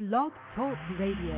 Blog Talk Radio.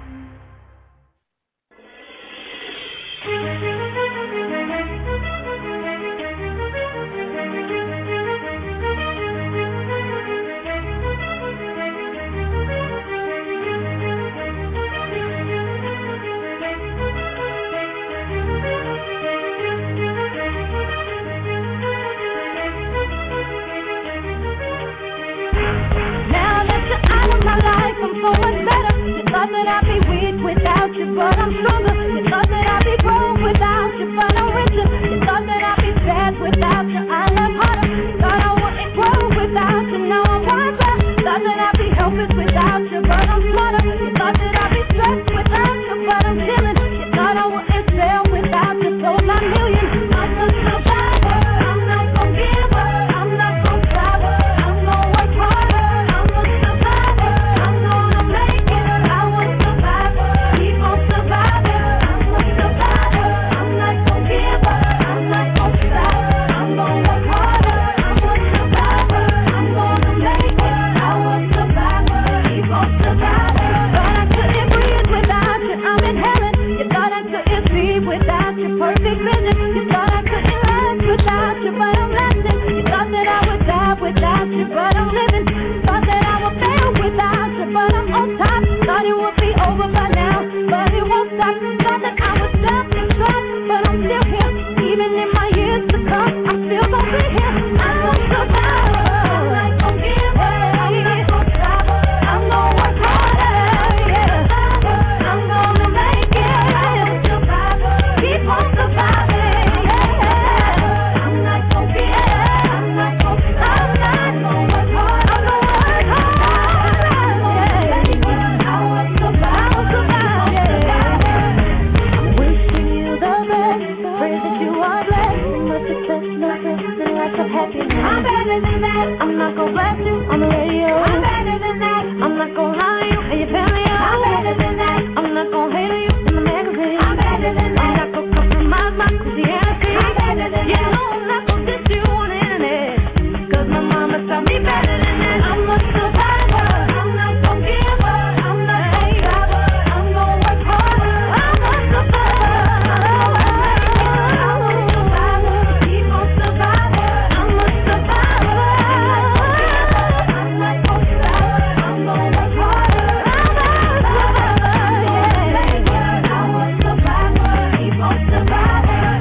That I'd be weak without you, but I'm stronger. You thought that I'd be broke without you, but I'm richer. You thought that I'd be sad without you, I love harder. You thought I wouldn't grow without you, now I'm wiser. You thought that I'd be helpless without you, but I'm smarter. You thought that I'd be stressed without you, but I'm chilling. You thought I wouldn't sell without you, sold my million. I'm a survivor, I'm not gon' give up, I'm not gon' stop, I'm gon' work harder. I'm a survivor, I'm gonna make it. Without you, but I'm living. Thought that I would fail without you, but I'm on top. Thought it would be over by now, but it won't stop. Thought that I would stop and stop, but I'm still here. Even in my years to come, I'm still gonna be here. I'm gonna survive. I'm not gonna give up. I'm not gonna stop. I'm gonna work harder. Yeah. I'm gonna make it. Survivor. Keep on surviving. Yeah. I'm not gonna give up. I'm not gonna stop. I'm better than that. I'm not gonna blast you on the radio. I'm better than that. I'm not gonna lie to you and your family. I'm better than that. I'm not gonna hate you in the magazine. I'm better than that. I'm not gonna compromise my Christianity. I'm better than that. You know I'm not gonna diss you on the internet, 'cause my mama taught me better than that. I'm a survivor. I'm not gonna give up. I'm not gonna stop. I'm gonna work harder. I'm a survivor. I'm a survivor. Keep on surviving. I'm a survivor. I'm not gonna stop. I'm gonna work harder. I'm a survivor. Keep on surviving.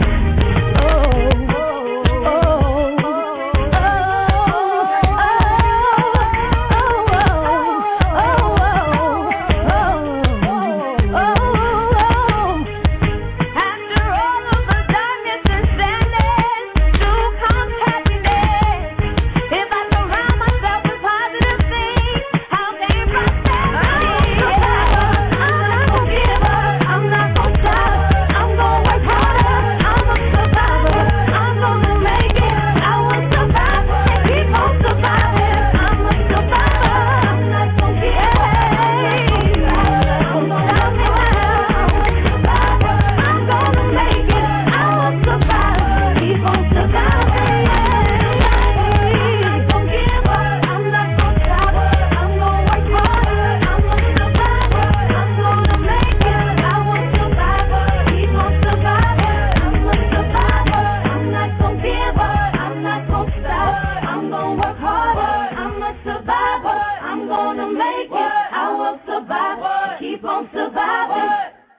After all of the darkness and sadness, soon comes happiness. If I surround myself with positive things, how can prosperity? I'm not gonna give up. I'm not gonna stop. I'm gonna work harder. I'm a survivor. I'm gonna make it. I will survive. Keep on surviving. I'm a survivor. I'm not gonna give up. I'm gonna stop me now. I'm gonna make it. I will survive. Keep on surviving. I'm not gonna give up. I'm not gonna stop. I'm gonna work harder. I'm a survivor. I'm gonna make it. I will survive. Keep on surviving. I'm a survivor. I'm not gonna give up. I'm not gonna stop. I'm gonna work harder. I'm a survivor. I'm gonna make it. I will survive. Keep on surviving.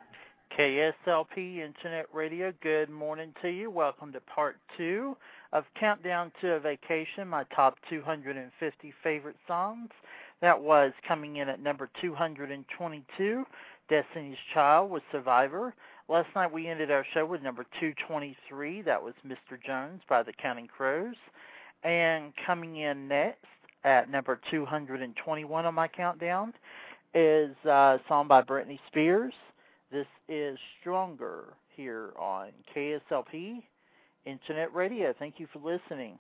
KSLP Internet Radio, good morning to you. Welcome to part 2 of Countdown to a Vacation, my top 250 favorite songs. That was coming in at number 222, Destiny's Child with Survivor. Last night we ended our show with number 223, that was Mr. Jones by the Counting Crows. And coming in next at number 221 on my countdown is a song by Britney Spears. This is Stronger here on KSLP Internet Radio. Thank you for listening.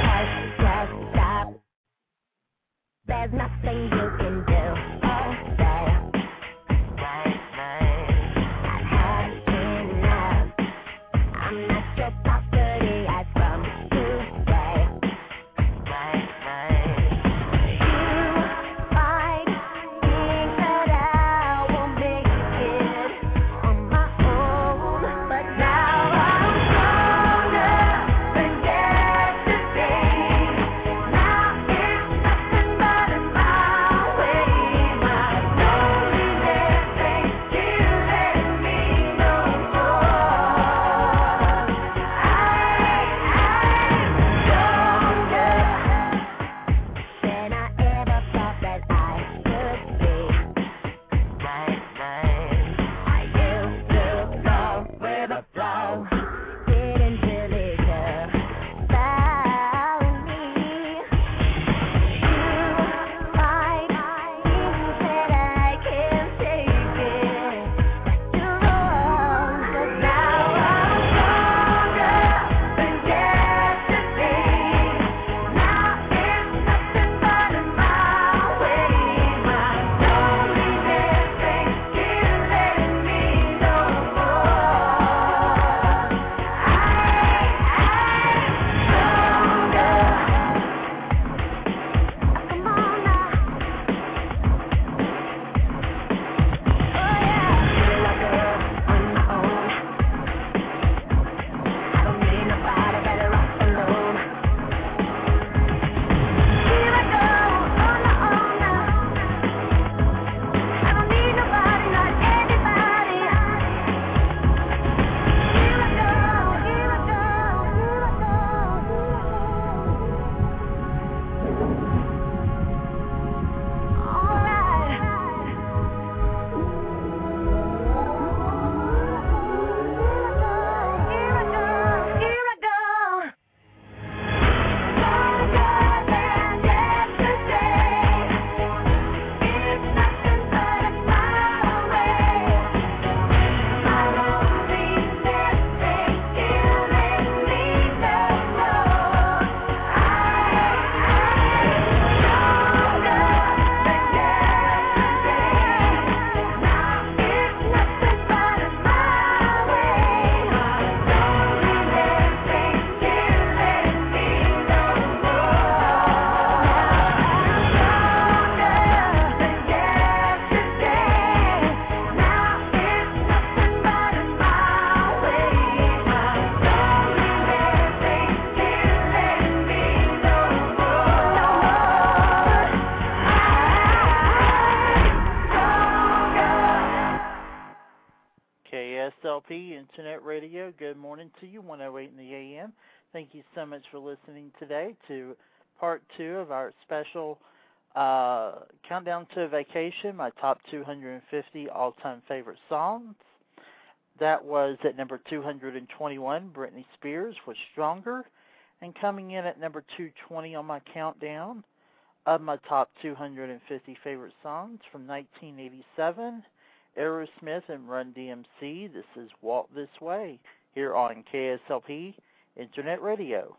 There's nothing you can do. Oh, KSLP Internet Radio. Good morning to you, 108 in the AM. Thank you so much for listening today to part 2 of our special Countdown to Vacation, my top 250 all-time favorite songs. That was at number 221, Britney Spears with Stronger. And coming in at number 220 on my countdown of my top 250 favorite songs from 1987, Aerosmith and Run DMC. This is Walk This Way here on KSLP Internet Radio.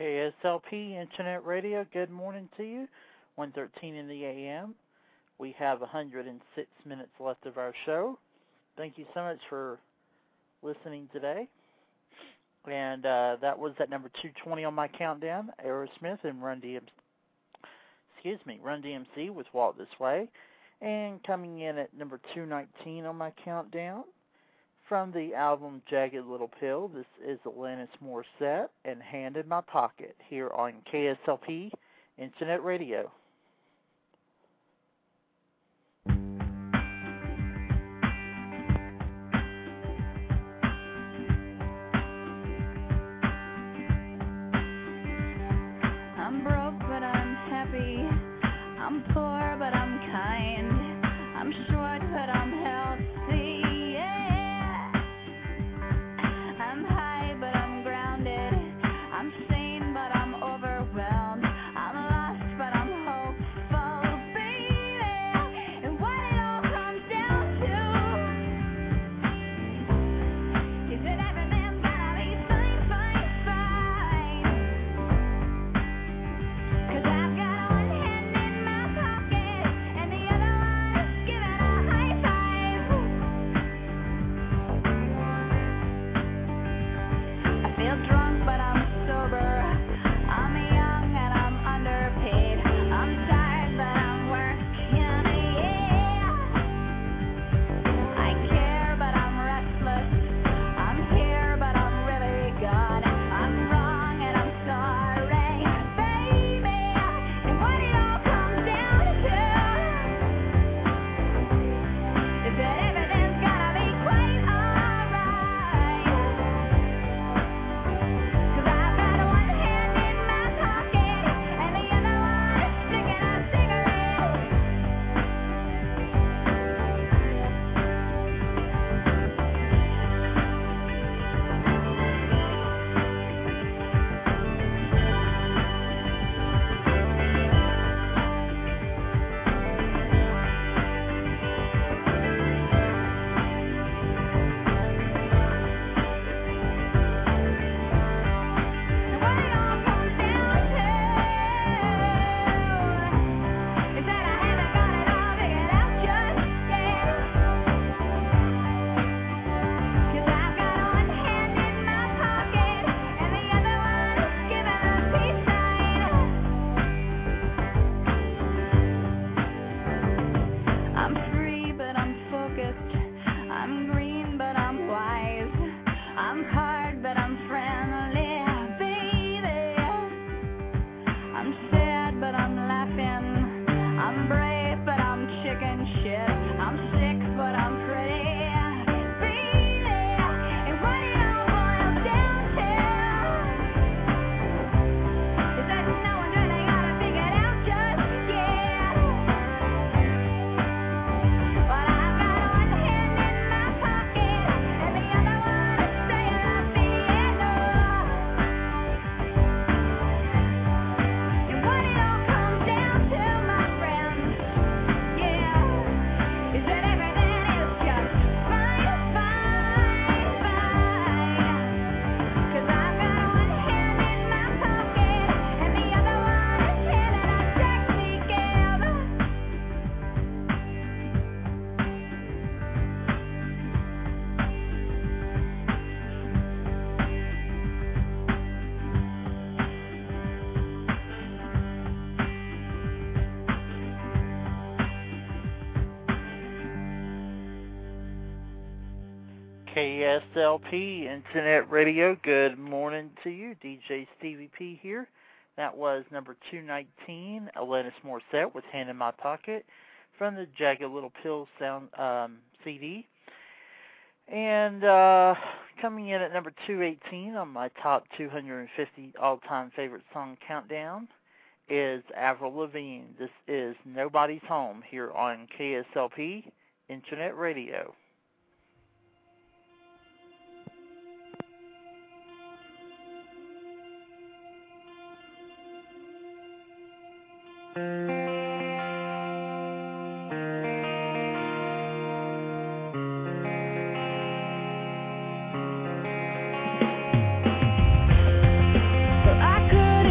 KSLP Internet Radio, good morning to you. 1:13 in the a.m. We have 106 minutes left of our show. Thank you so much for listening today. And that was at number 220 on my countdown, Aerosmith and Run DMC with Walk This Way. And coming in at number 219 on my countdown, from the album Jagged Little Pill, this is Alanis Morissette and Hand in My Pocket here on KSLP Internet Radio. I'm broke, but I'm happy. I'm poor, but I'm kind. I'm short, but I'm healthy. Yeah. I'm high, but I'm grounded. I'm sane, but I'm overwhelmed. I'm lost, but I'm hopeful, baby. And what it all comes down to is that everything's gonna be fine, fine, fine. 'Cause I've got one hand in my pocket and the other one is giving a high five. I feel drunk, but I'm sober. I'm young and I'm underpaid. I'm tired, but I'm working, yeah. I care, but I'm restless. I'm here, but I'm really gone. I'm wrong and I'm sorry, baby. And what it all comes down to is that everything's gonna be quite alright. 'Cause I've got one hand in my pocket and the other one is sticking a cigarette. And what it all comes down to is that I haven't got it all figured out just yet. 'Cause I've got one hand in my pocket and the other one is giving a peace sign. I'm free, but I'm focused. I'm green, but I'm wise. I'm hard, but I'm friendly, baby. I'm sad, but I'm laughing. I'm brave, but I'm chicken shit. I'm sick, but I'm pretty, baby. And what it all boils down to is that no one's really got it figured out just yet. But I've got one hand in my pocket and the other one is staying at the end. And what it all comes down to, my friends, yeah, is that everything is just fine, fine, fine. 'Cause I've got one hand in my pocket and the other one is hitting a taxi cab. KSLP Internet Radio, good morning to you. DJ Stevie P here. That was number 219, Alanis Morissette with Hand in My Pocket from the Jagged Little Pill sound CD. And coming in at number 218 on my top 250 all-time favorite song countdown is Avril Lavigne. This is Nobody's Home here on KSLP Internet Radio. Well, I could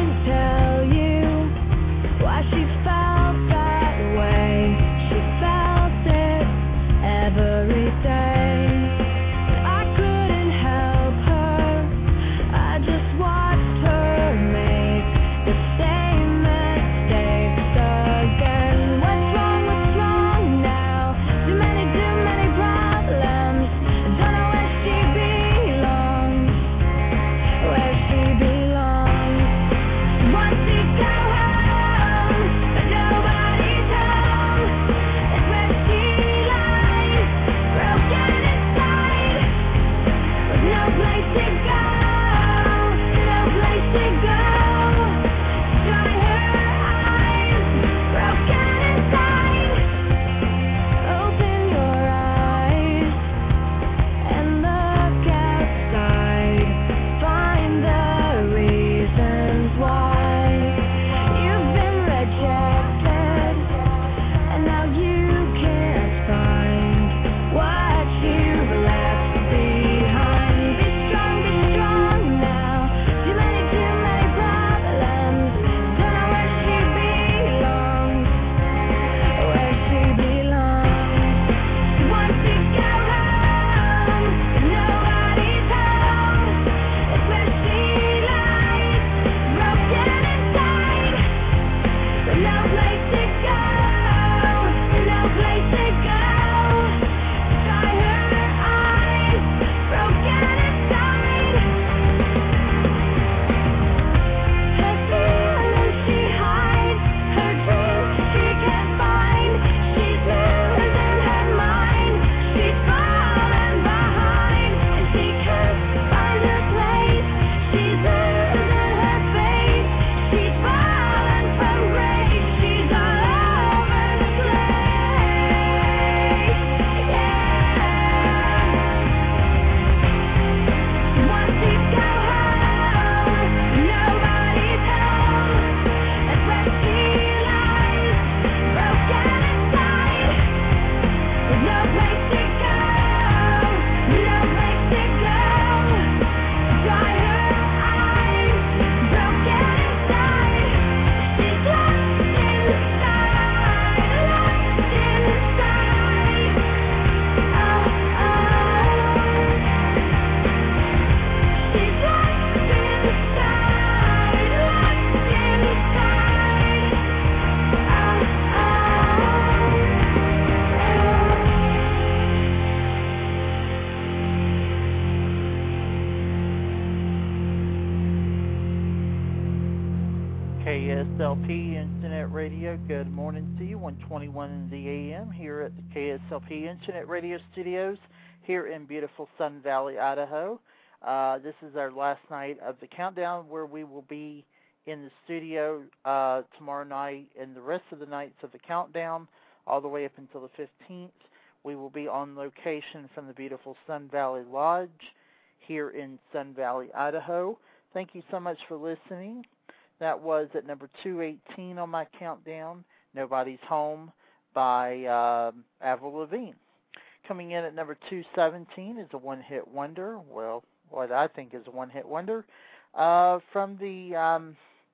KSLP Internet Radio. Good morning to you. 1:21 in the a.m. here at the KSLP Internet Radio Studios here in beautiful Sun Valley, Idaho. This is our last night of the countdown, where we will be in the studio tomorrow night and the rest of the nights of the countdown all the way up until the 15th. We will be on location from the beautiful Sun Valley Lodge here in Sun Valley, Idaho. Thank you so much for listening. That was at number 218 on my countdown, Nobody's Home by Avril Lavigne. Coming in at number 217 is a one-hit wonder. Well, what I think is a one-hit wonder. From the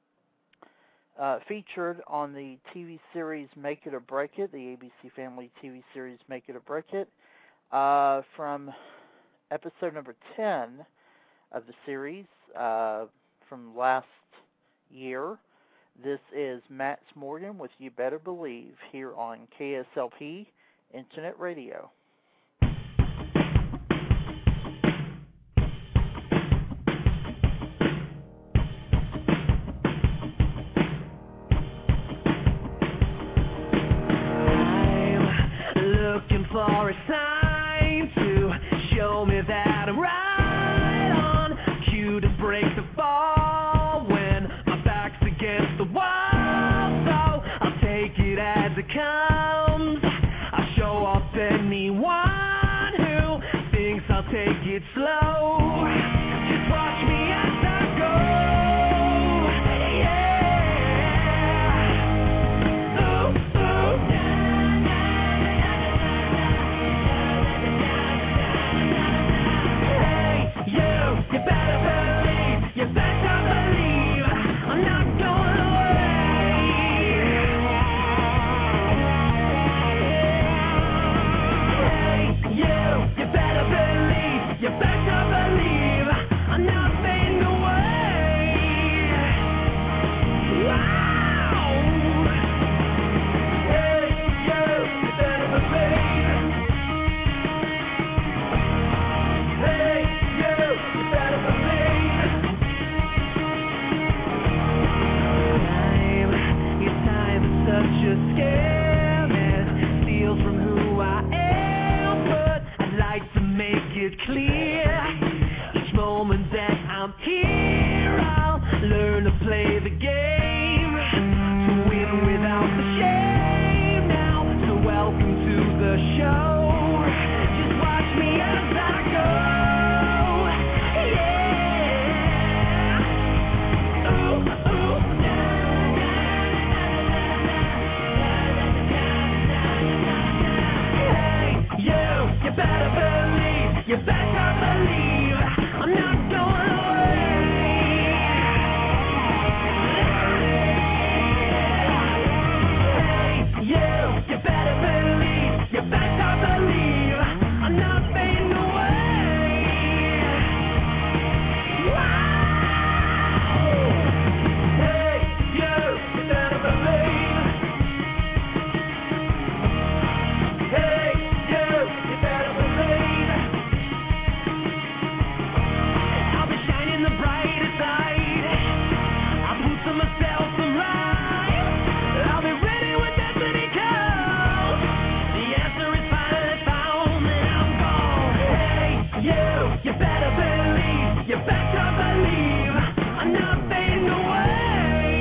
featured on the TV series Make It or Break It, the ABC Family TV series Make It or Break It, from episode number 10 of the series from last year. This is Matt Morgan with You Better Believe here on KSLP Internet Radio. I'm looking for a sign to show me that I'm right on cue to break the fall when my back's against the wall. So I'll take it as it comes. I'll show off anyone who thinks I'll take it slow. Just watch me as I go. Yeah. Ooh, ooh. Hey, you better believe, you better believe I'm not going away. Hey, you better believe, you better believe I'm not fading away. Wow. Hey, you better believe. Hey, you better believe. Time is such a scam and steals from who I am, but I'd like to make it clear. Each moment that I'm here, I'll learn to play the game, to win without the shame. Now, so welcome to the show. Just watch me as I go. Yeah. Ooh, ooh. Hey, you better believe, you better believe I'm not going away. Hey, you better believe, you better believe I'm not fading away. Wow. Hey, you better believe. Hey, you better believe. I'll be shining the brightest light. I'll prove to myself I'm right. I'll be ready when destiny calls. The answer is finally found, and I'm gone. Hey, you better believe. You better believe I'm not fading away.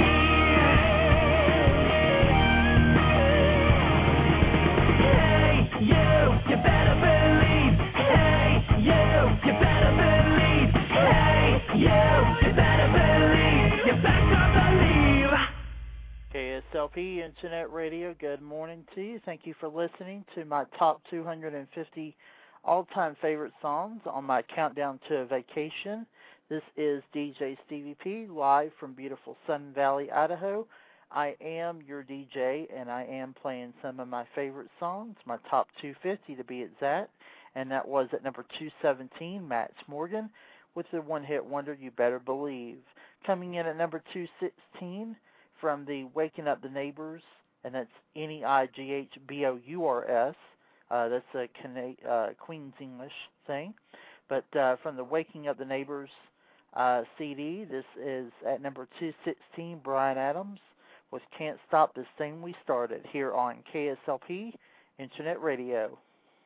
Hey, you better believe. Hey, you better believe. Hey, you better believe. You better believe. KSLP Internet Radio, good morning to you. Thank you for listening to my top 250 all-time favorite songs on my countdown to a vacation. This is DJ Stevie P, live from beautiful Sun Valley, Idaho. I am your DJ, and I am playing some of my favorite songs, my top 250 to be exact, and that was at number 217, Matt Morgan, with the one-hit wonder, You Better Believe. Coming in at number 216, from the Waking Up the Neighbors, and that's Neighbours. That's a Queen's English thing. But from the Waking Up the Neighbors CD. This is at number 216, Bryan Adams with Can't Stop This Thing We Started here on KSLP Internet Radio.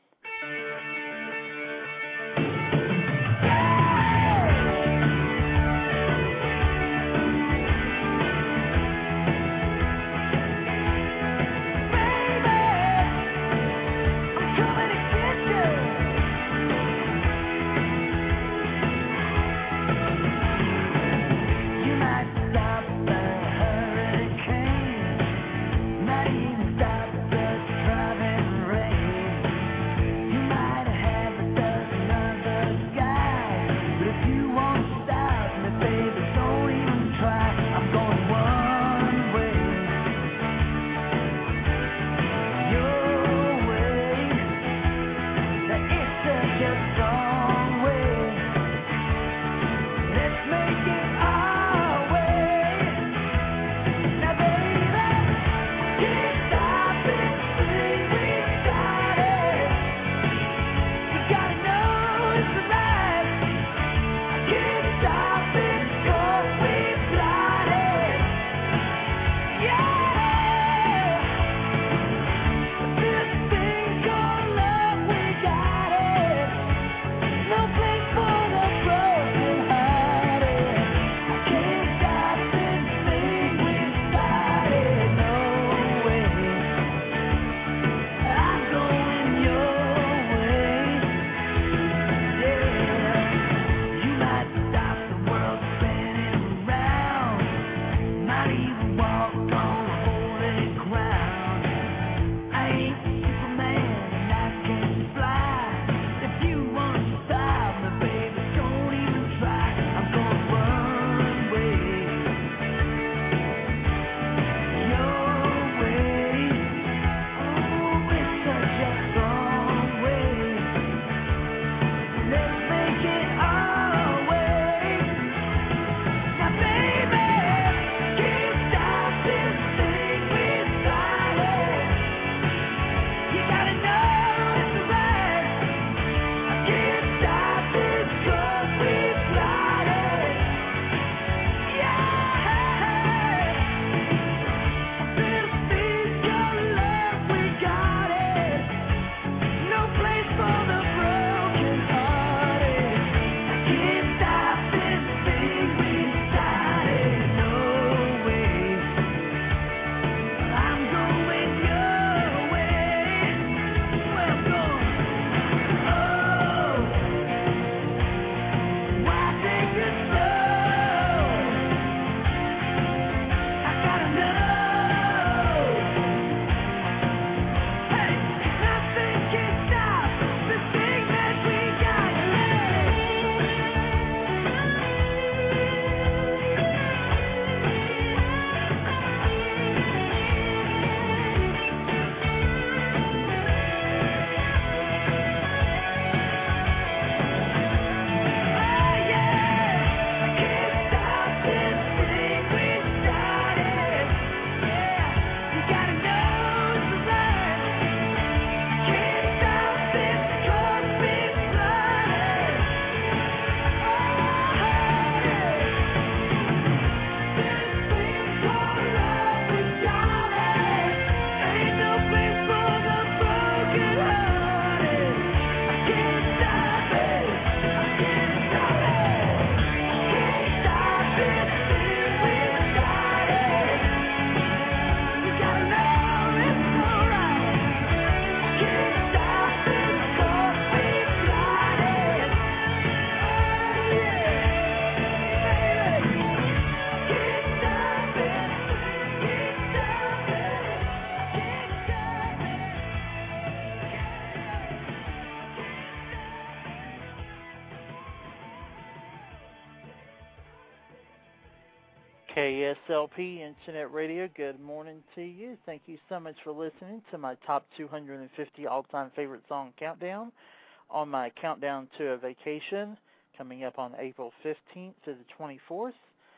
KSLP Internet Radio, good morning to you. Thank you so much for listening to my top 250 all-time favorite song countdown on my Countdown to a Vacation coming up on April 15th to the 24th,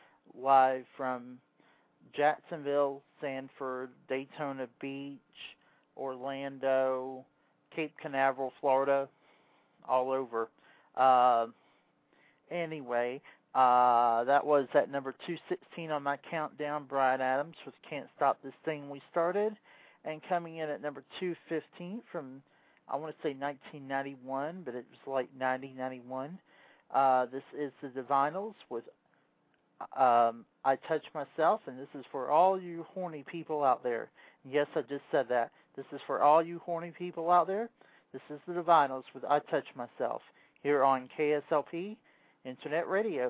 live from Jacksonville, Sanford, Daytona Beach, Orlando, Cape Canaveral, Florida, all over. Anyway, That was at number 216 on my countdown, Bryan Adams with Can't Stop This Thing We Started. And coming in at number 215 from, I want to say 1991, but it was like 90-91. This is the Divinyls with I Touch Myself, and this is for all you horny people out there. Yes, I just said that. This is for all you horny people out there. This is the Divinyls with I Touch Myself here on KSLP Internet Radio.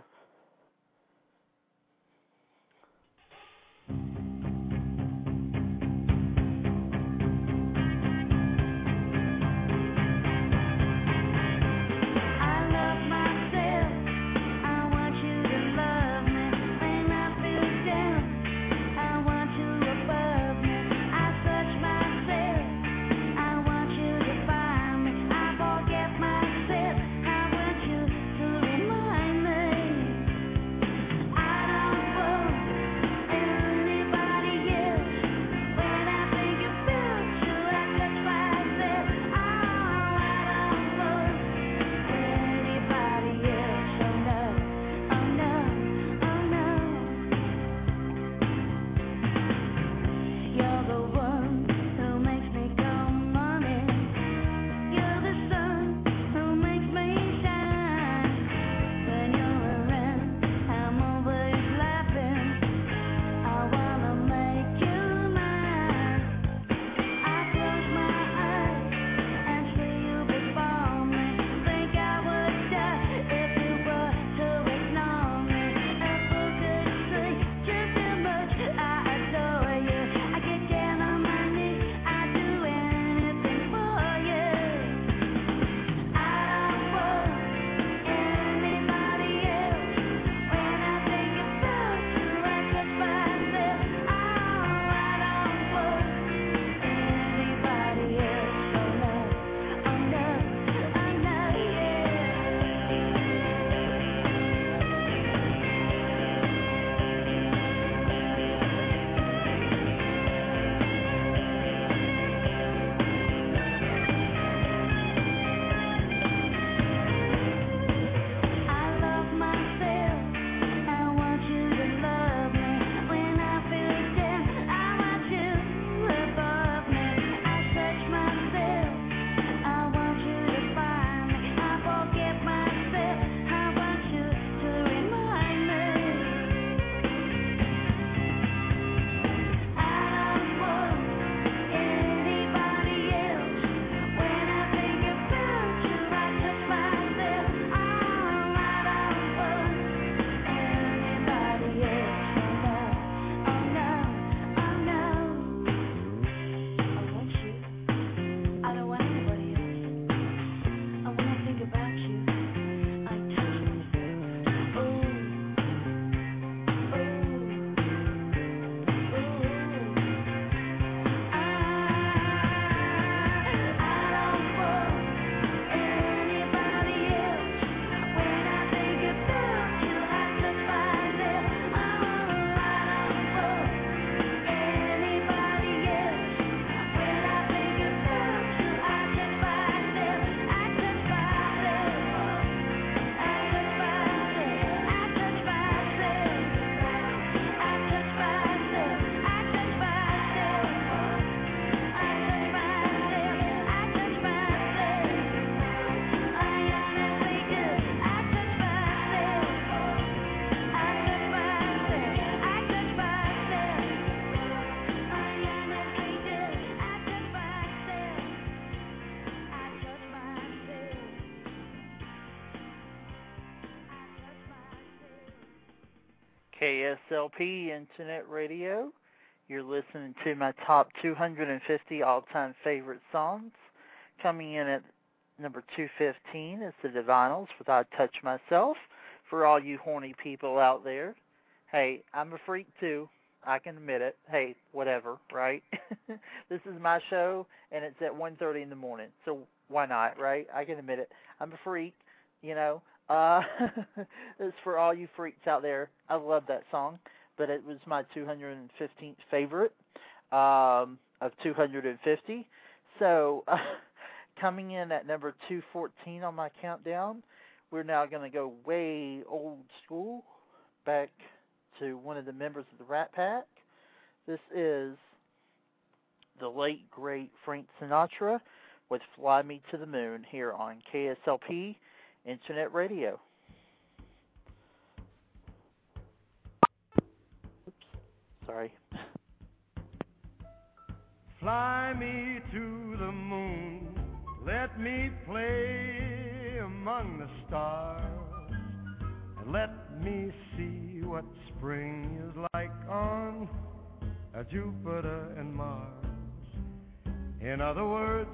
KSLP Internet Radio. You're listening to my top 250 all-time favorite songs. Coming in at number 215 is the Divinyls with I Touch Myself. For all you horny people out there, hey, I'm a freak too. I can admit it. Hey, whatever, right? This is my show, and it's at 1:30 in the morning, so why not, right? I can admit it. I'm a freak, you know. It's for all you freaks out there. I love that song, but it was my 215th favorite of 250. So coming in at number 214 on my countdown, We're now going to go way old school, back to one of the members of the Rat Pack. This is the late, great Frank Sinatra with Fly Me to the Moon here on KSLP Internet Radio. Oops, sorry. Fly me to the moon, let me play among the stars, and let me see what spring is like on Jupiter and Mars. In other words,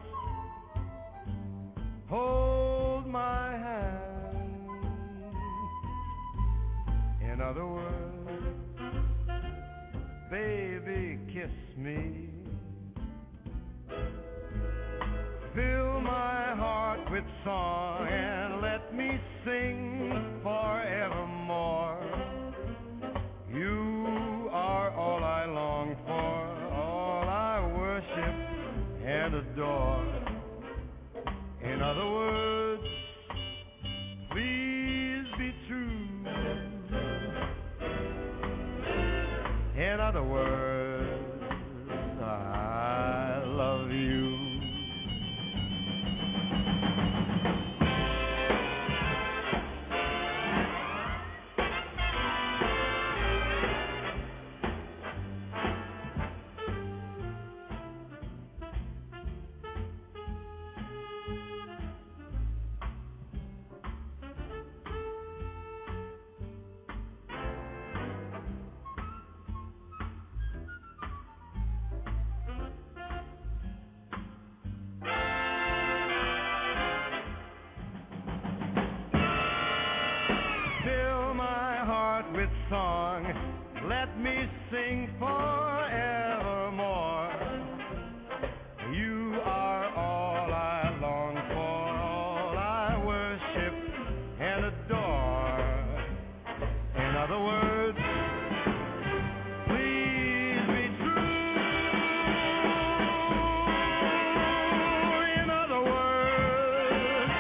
hold my hand. In other words, baby, kiss me. Fill my heart with song and let me sing forevermore. You are all I long for, all I worship and adore. In other words, please be true. In other words, I love you. With song, let me sing forevermore. You are all I long for, all I worship and adore. In other words, please be true. In other words,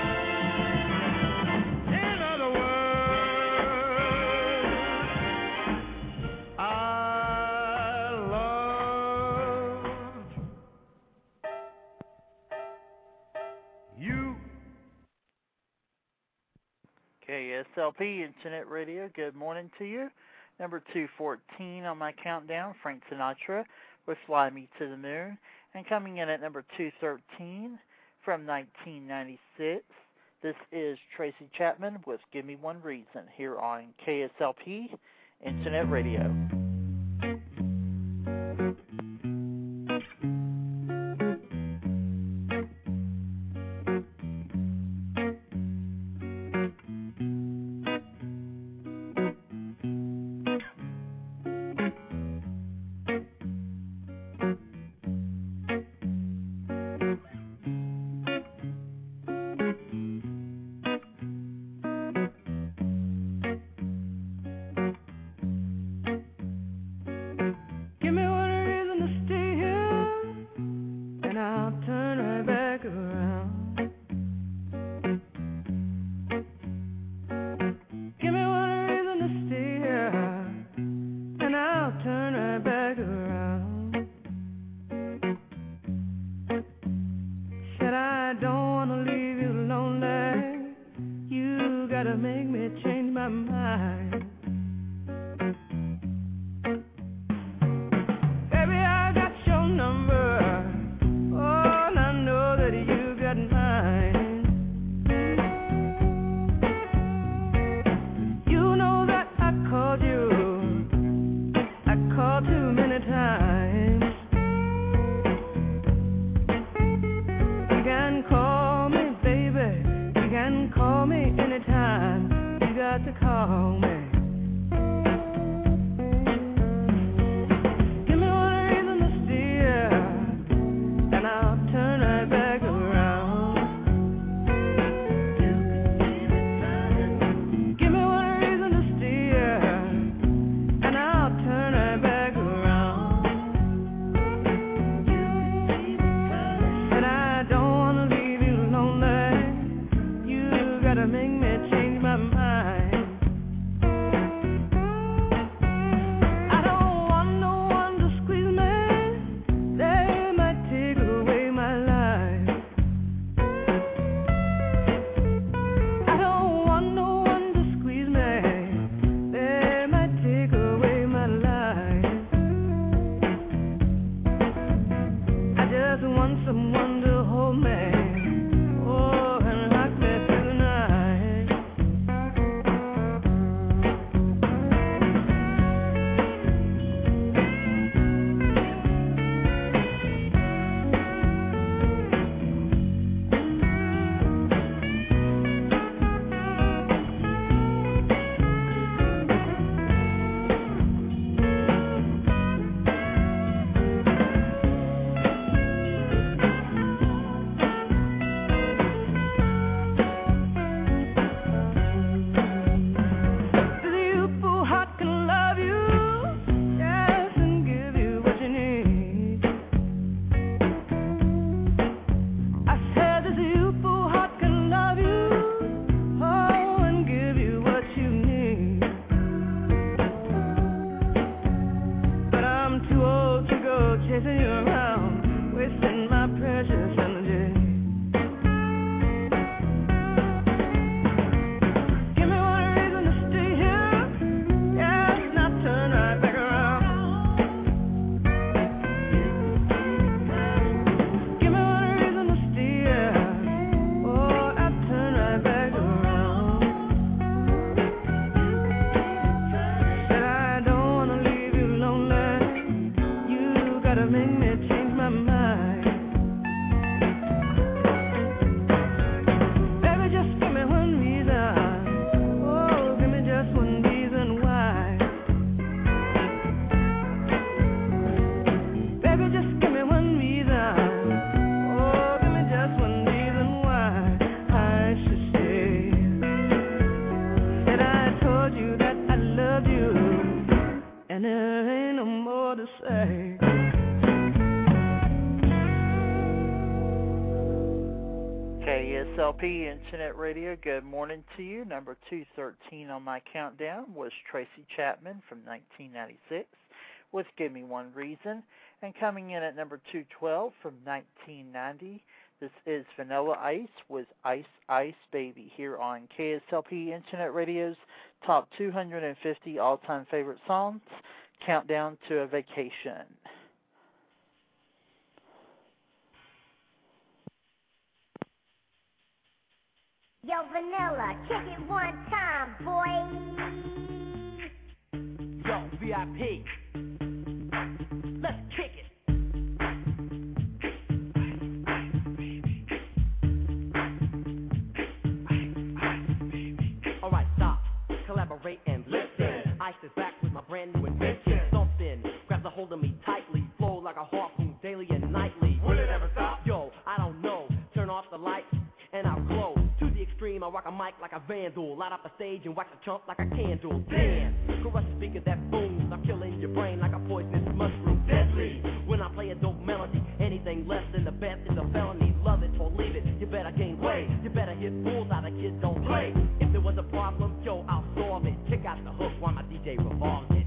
I love you. KSLP Internet Radio, good morning to you. Number 214 on my countdown, Frank Sinatra with Fly Me to the Moon. And coming in at number 213 from 1996, this is Tracy Chapman with Give Me One Reason here on KSLP Internet Radio. Make me change KSLP Internet Radio, good morning to you. Number 213 on my countdown was Tracy Chapman from 1996 with Give Me One Reason. And coming in at number 212 from 1990, this is Vanilla Ice with Ice Ice Baby here on KSLP Internet Radio's Top 250 All-Time Favorite Songs, Countdown to a Vacation. Yo, Vanilla, kick it one time, boy. Yo, VIP. Let's kick it. Alright, stop. Collaborate and listen. Ice is back with my brand new invention. Something grabs a hold of me tightly. Flow like a harpoon daily and nightly. Will it ever stop? Yo, I don't know. Turn off the lights and I'll glow. To the extreme, I rock a mic like a vandal. Light up a stage and wax a chump like a candle. Dance, crush a speaker that booms. I'm killing your brain like a poisonous mushroom. Deadly, when I play a dope melody. Anything less than the best is a felony. Love it or leave it, you better gain weight. You better hit bullseye, the kids don't play. If there was a problem, yo, I'll solve it. Check out the hook while my DJ revolves it.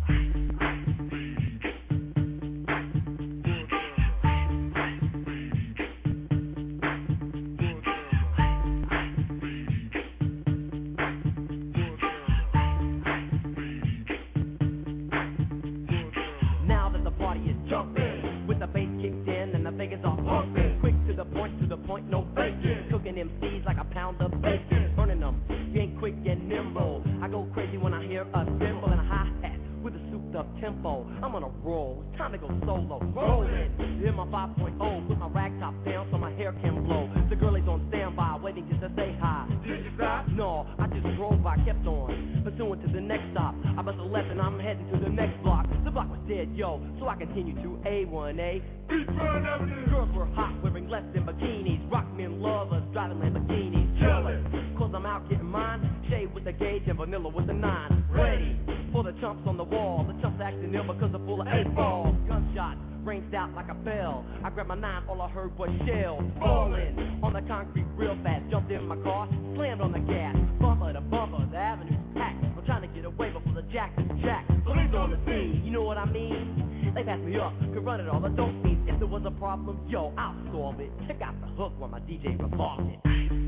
No faking, cooking MCs like a pound of bacon, burning them, being quick and nimble. I go crazy when I hear a cymbal and a hi-hat with a souped up tempo. I'm on a roll, it's time to go solo. Rolling, hear my 5.0, put my rag top down so my hair can blow. The girl is on standby, waiting just to say hi. Did you stop? No, I just drove by, kept on, pursuing to the next stop. I bust a left and I'm heading to the next block. The block was dead, yo, so I continue to A1A. Girls were hot, wearing less than bikinis. Rock men lovers, driving Lamborghinis. Jealous, cause I'm out getting mine. Shade with the gauge and vanilla with the 9. Ready for the chumps on the wall. The chumps acting ill because they're full of 8 balls. Gunshots ranged out like a bell. I grabbed my 9, all I heard was shells falling on the concrete real fast. Jumped in my car, slammed on the gas. Bumper to bumper, the avenue's packed. I'm trying to get away before the jack is jacked. Police on the scene, you know what I mean? They pass me up, could run it all, I don't mean. If there was a problem, yo, I'll solve it. Check out the hook while my DJ revolves it.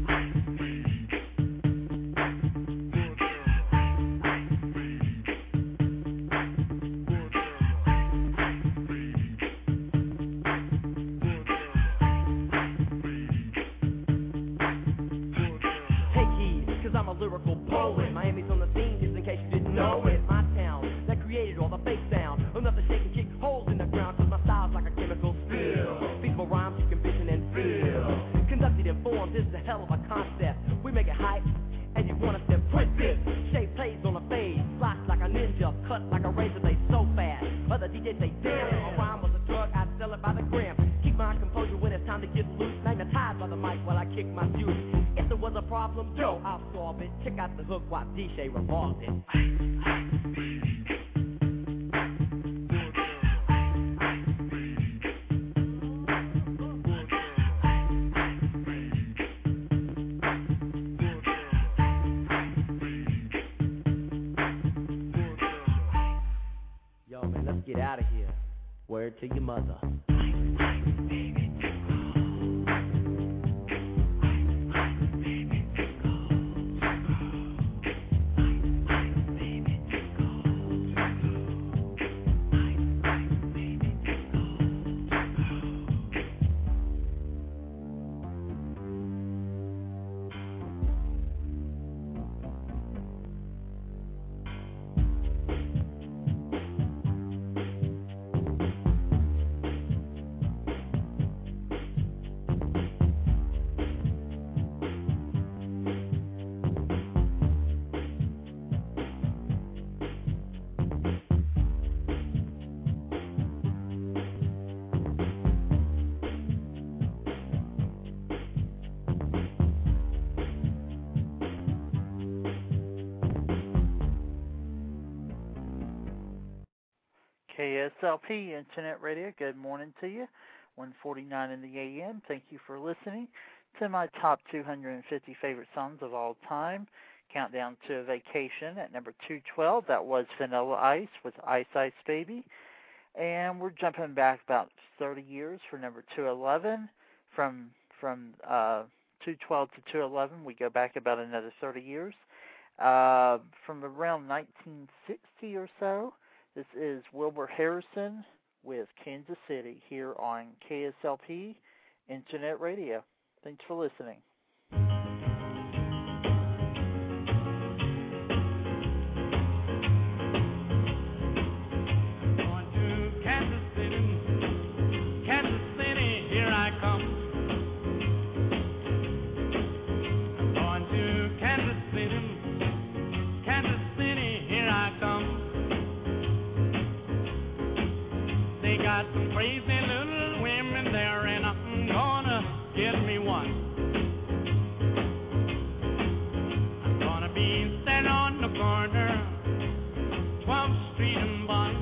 Take heed, cause I'm a lyrical poet. Miami's on the scene, just in case you didn't know it. My town, that created all the bass sound. Enough to shake and kick holes in the ground, cause my style's like a chemical spill. Feasible rhymes you can vision and feel. Conducted in form, this is a hell of a concept. We make it hype, and you want us to print this. Shape plays on a fade, slice like a ninja, cut like a razor blade so fast. Other DJs say, damn, if a rhyme was a drug, I'd sell it by the gram. Keep my composure when it's time to get loose. Magnetized by the mic while I kick my juice. If there was a problem, yo, I'll solve it. Check out the hook while DJ revolves it. Yo, man, let's get out of here. Word to your mother. KSLP Internet Radio, good morning to you. 1:49 in the AM. Thank you for listening to my top 250 favorite songs of all time. Countdown to a Vacation at number 212. That was Vanilla Ice with Ice Ice Baby. And we're jumping back about 30 years for number 211. From 212 to 211, we go back about another 30 years. From around 1960 or so, this is Wilbur Harrison with Kansas City here on KSLP Internet Radio. Thanks for listening. Going to Kansas City, here I come. I'm going to Kansas City, here I come. They got some crazy little women there, and I'm gonna get me one. I'm gonna be standing on the corner, 12th Street and Bond.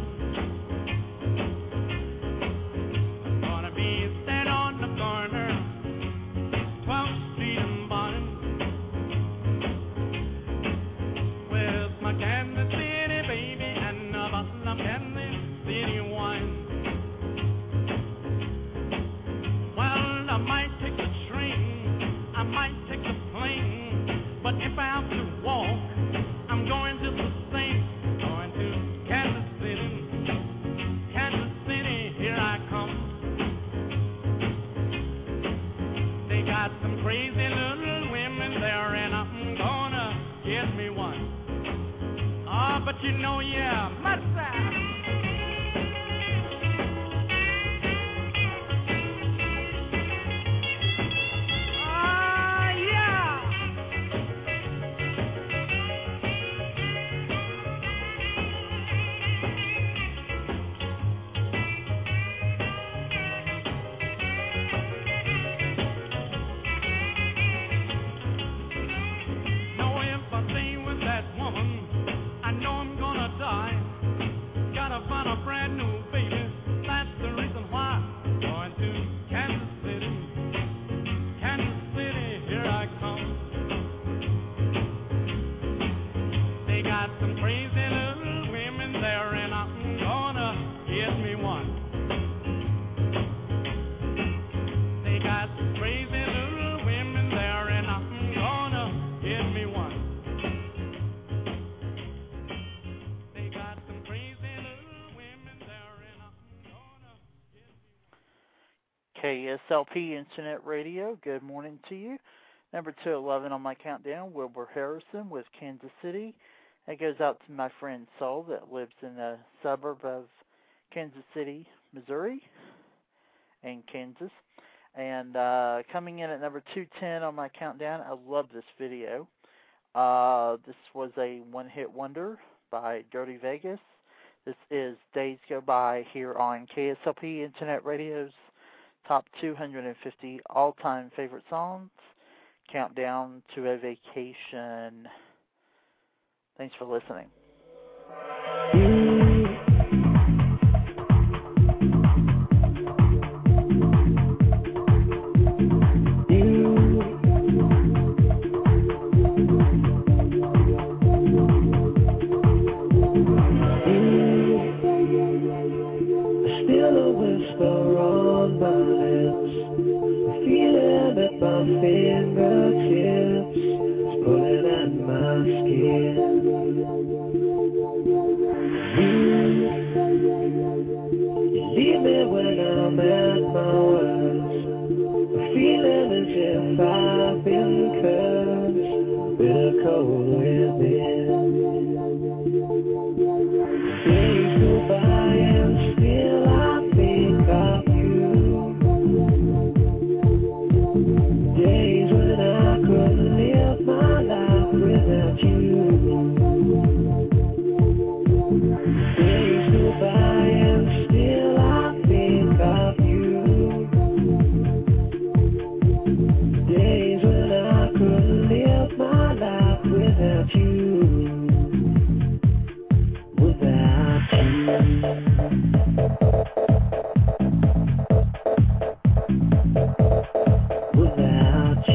I'm gonna be standing on the corner, 12th Street and Bond, with my Kansas City baby and a bottle of Kansas City wine. Well, I might take the train, I might take the plane, but if I have to walk, I'm going just the same. Going to Kansas City, here I come. They got some crazy little women there, and I'm gonna get me one. Ah, but you know, yeah, my side. KSLP Internet Radio, good morning to you. Number 211 on my countdown, Wilbur Harrison with Kansas City. That goes out to my friend Sol that lives in a suburb of Kansas City, Missouri, and Kansas. And coming in at number 210 on my countdown, I love this video. This was a one-hit wonder by Dirty Vegas. This is Days Go By here on KSLP Internet Radio's Top 250 All-Time Favorite Songs. Countdown to a Vacation. Thanks for listening. Still a whisper on my lips, feeling at my fingertips, pulling at my skin. You leave me when I'm at my worst, feeling as if I've been cursed with a cold within. Days go by and still I think of you. Days when I couldn't live my life without you. Days go by and still I think of you. Days when I couldn't live my life without you. Without you. Without you.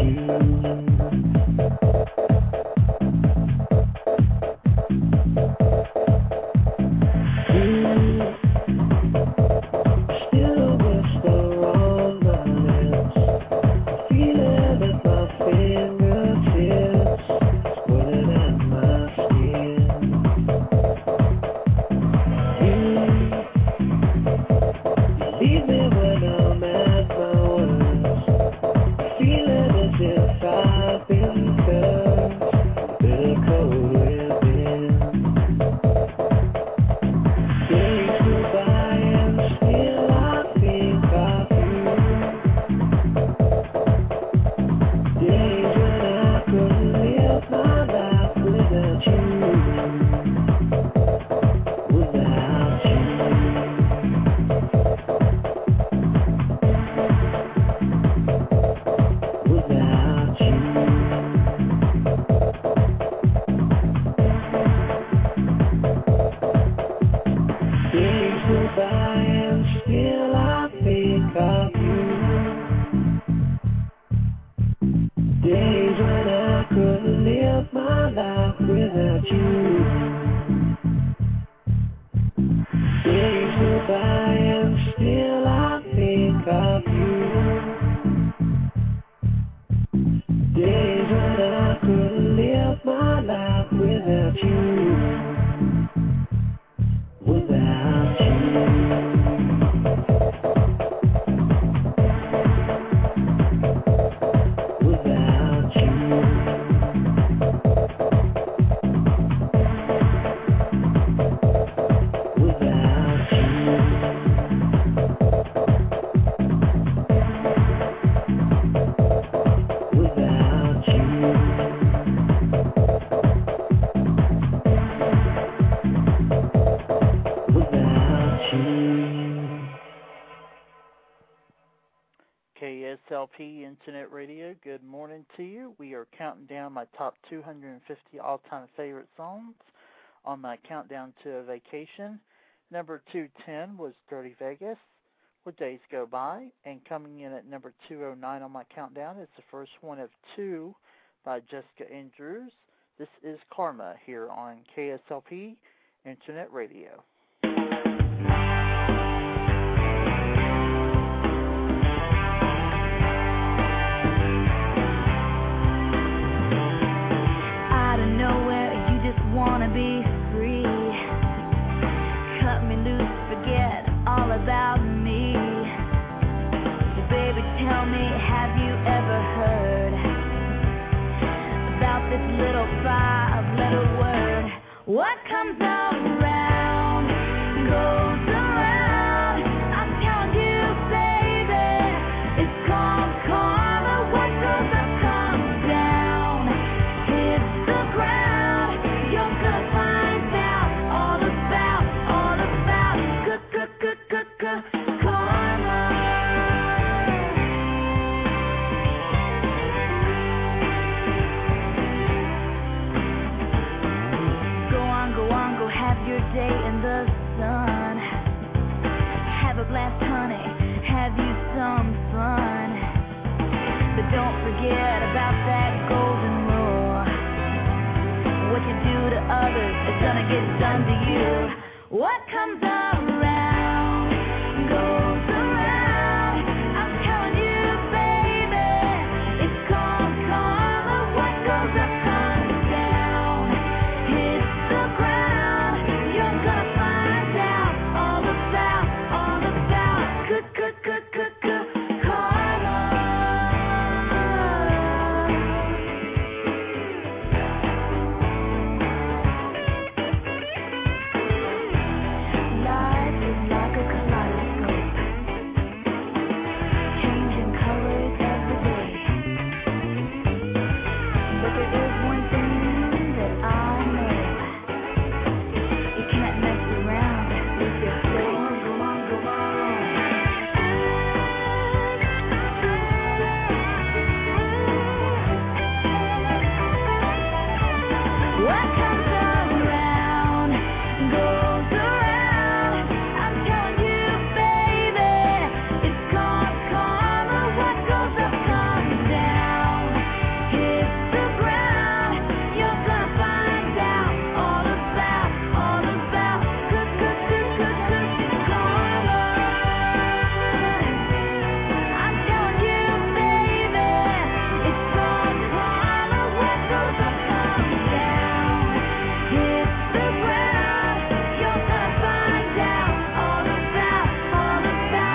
life without you. Days go by and still I think of you. Days when I couldn't live my life without you. Without you. Without you. KSLP Internet Radio, good morning to you. We are counting down my top 250 all-time favorite songs on my countdown to a vacation. Number 210 was Dirty Vegas with Days Go By, and coming in at number 209 on my countdown is the first one of two by Jessica Andrews. This is Karma here on KSLP Internet Radio. Wanna be free, cut me loose, forget all about me. So baby, tell me, have you ever heard about this little five-letter word? What comes around goes around. I'm telling you, baby, it's called karma. What goes up comes down, hits the ground. You're gonna find out all about karma. Go on, go have your day in the sun. Have a blast, honey, have you some fun. But don't forget about that golden rule. What you do to others is gonna get done to you. What comes around goes around. I'm telling you, baby, it's called karma. What goes up comes down, hits the ground. You're gonna find out all about karma. Life is like a kaleidoscope, changing colors every day. But there is one thing that I know: you can't mess around with your fate. Go on, go on. What comes around goes around. I'm telling you, baby, it's called karma. What goes up comes down, hits the ground. You're gonna find out all about karma. I'm telling you, baby, it's called karma. What goes up comes down, hits the ground. You're gonna find out all about karma.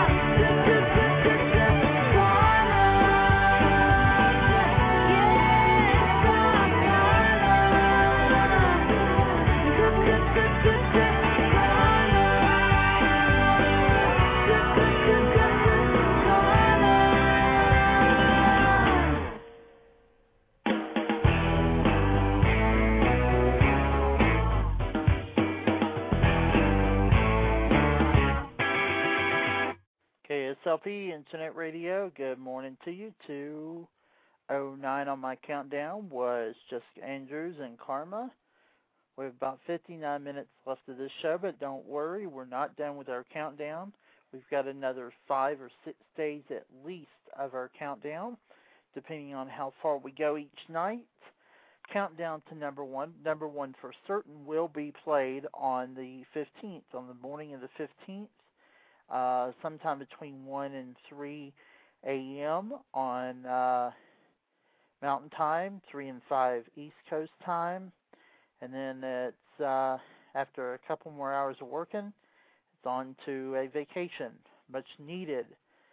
KSLP Internet Radio, good morning to you. 209 on my countdown was Jessica Andrews and Karma. We have about 59 minutes left of this show, but don't worry, we're not done with our countdown. We've got another 5 or 6 days at least of our countdown, depending on how far we go each night. countdown to number one. Number one for certain will be played on the 15th, on the morning of the 15th, sometime between 1 and 3 a.m. on Mountain Time, 3 and 5 East Coast Time. And then it's after a couple more hours of working, it's on to a vacation. Much needed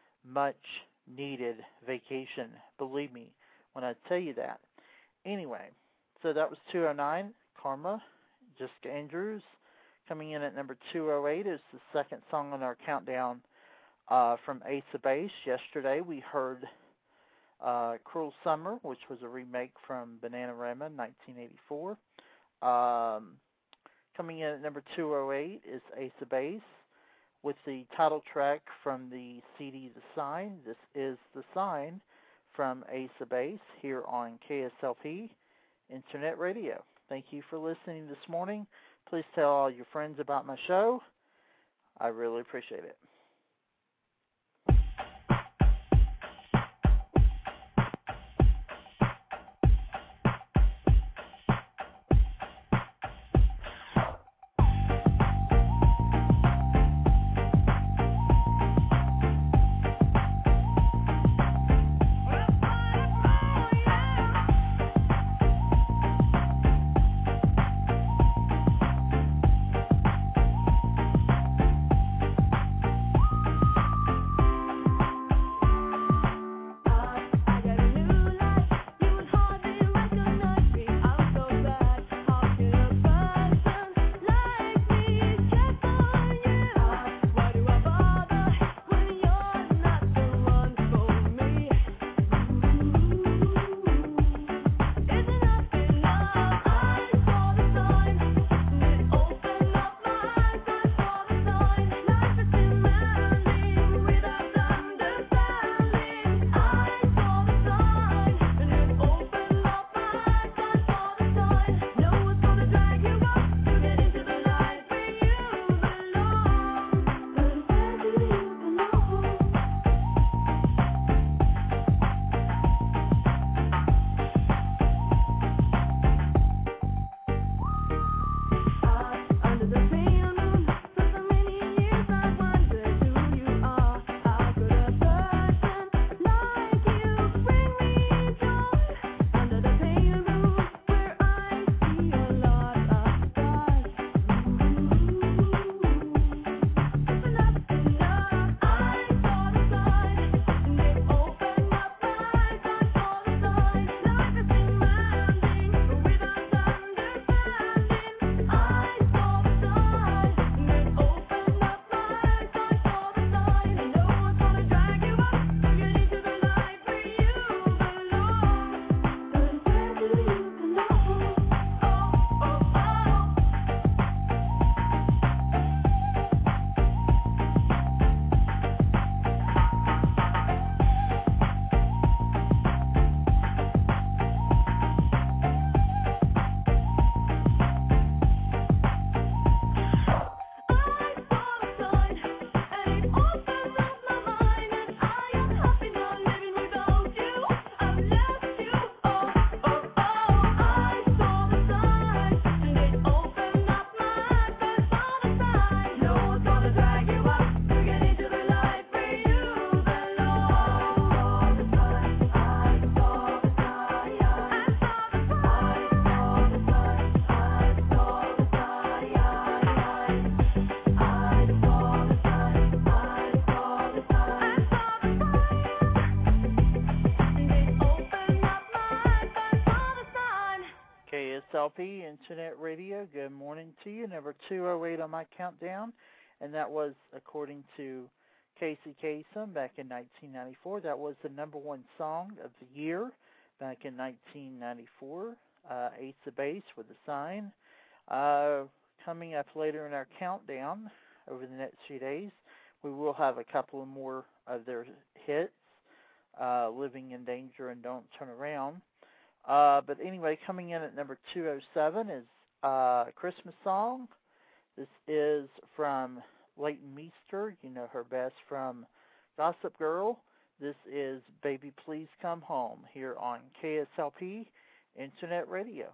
vacation. Believe me when I tell you that. Anyway, so that was 209, Karma, Jessica Andrews. Coming in at number 208 is the second song on our countdown from Ace of Base. Yesterday we heard Cruel Summer, which was a remake from Bananarama in 1984. Coming in at number 208 is Ace of Base with the title track from the CD The Sign. This is The Sign from Ace of Base here on KSLP Internet Radio. Thank you for listening this morning. Please tell all your friends about my show. I really appreciate it. KSLP Internet Radio, good morning to you. Number 208 on my countdown, and that was, according to Casey Kasem, back in 1994. That was the number one song of the year back in 1994. Ace of Base with The Sign. Coming up later in our countdown over the next few days, we will have a couple of more of their hits, Living in Danger and Don't Turn Around. But anyway, coming in at number 207 is a Christmas song. This is from Leighton Meester. You know her best from Gossip Girl. This is Baby Please Come Home here on KSLP Internet Radio.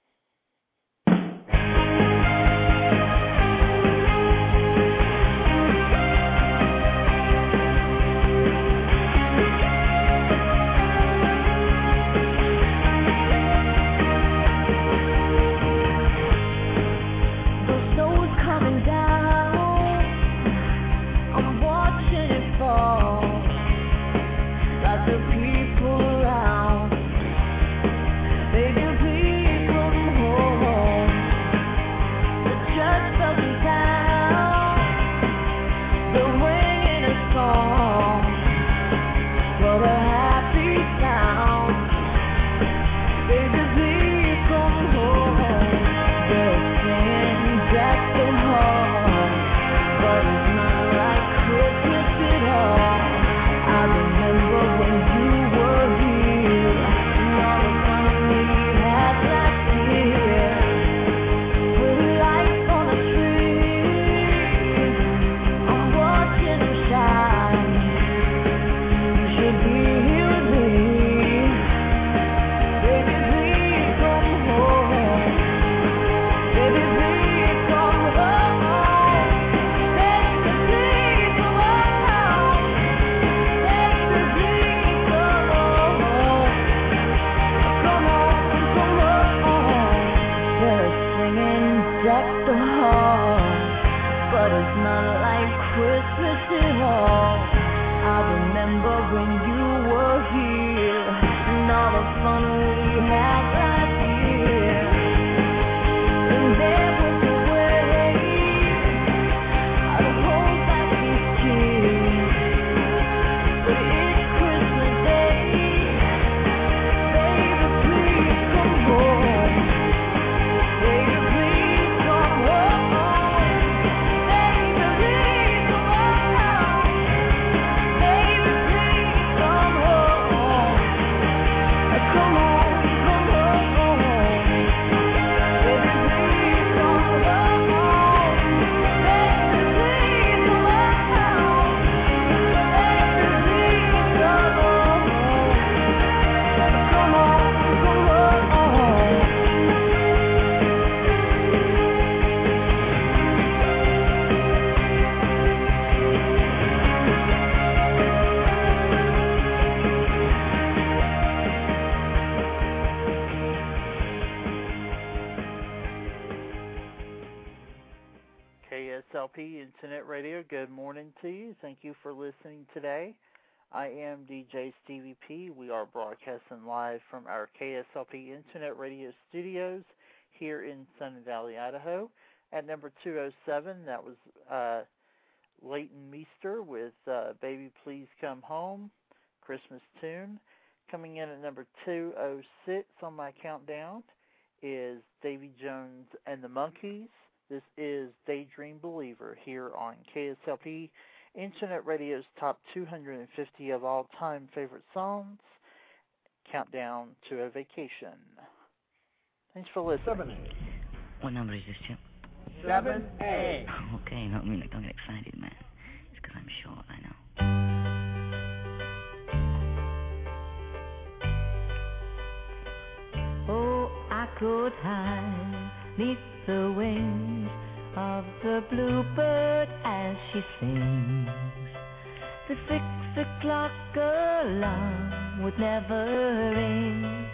KSLP Internet Radio, good morning to you. Thank you for listening today. I am DJ Stevie P. We are broadcasting live from our KSLP Internet Radio studios here in Sun Valley, Idaho. At number 207, that was Leighton Meester with Baby Please Come Home, Christmas tune. Coming in at number 206 on my countdown is Davy Jones and the Monkees. This is Daydream Believer here on KSLP Internet Radio's top 250 of all-time favorite songs, Countdown to a Vacation. Thanks for listening. What number is this, Chip? 7A. Okay, don't get excited, man. It's because I'm short, I know. Oh, I could hide neath the wings of the bluebird as she sings. The 6 o'clock alarm would never ring,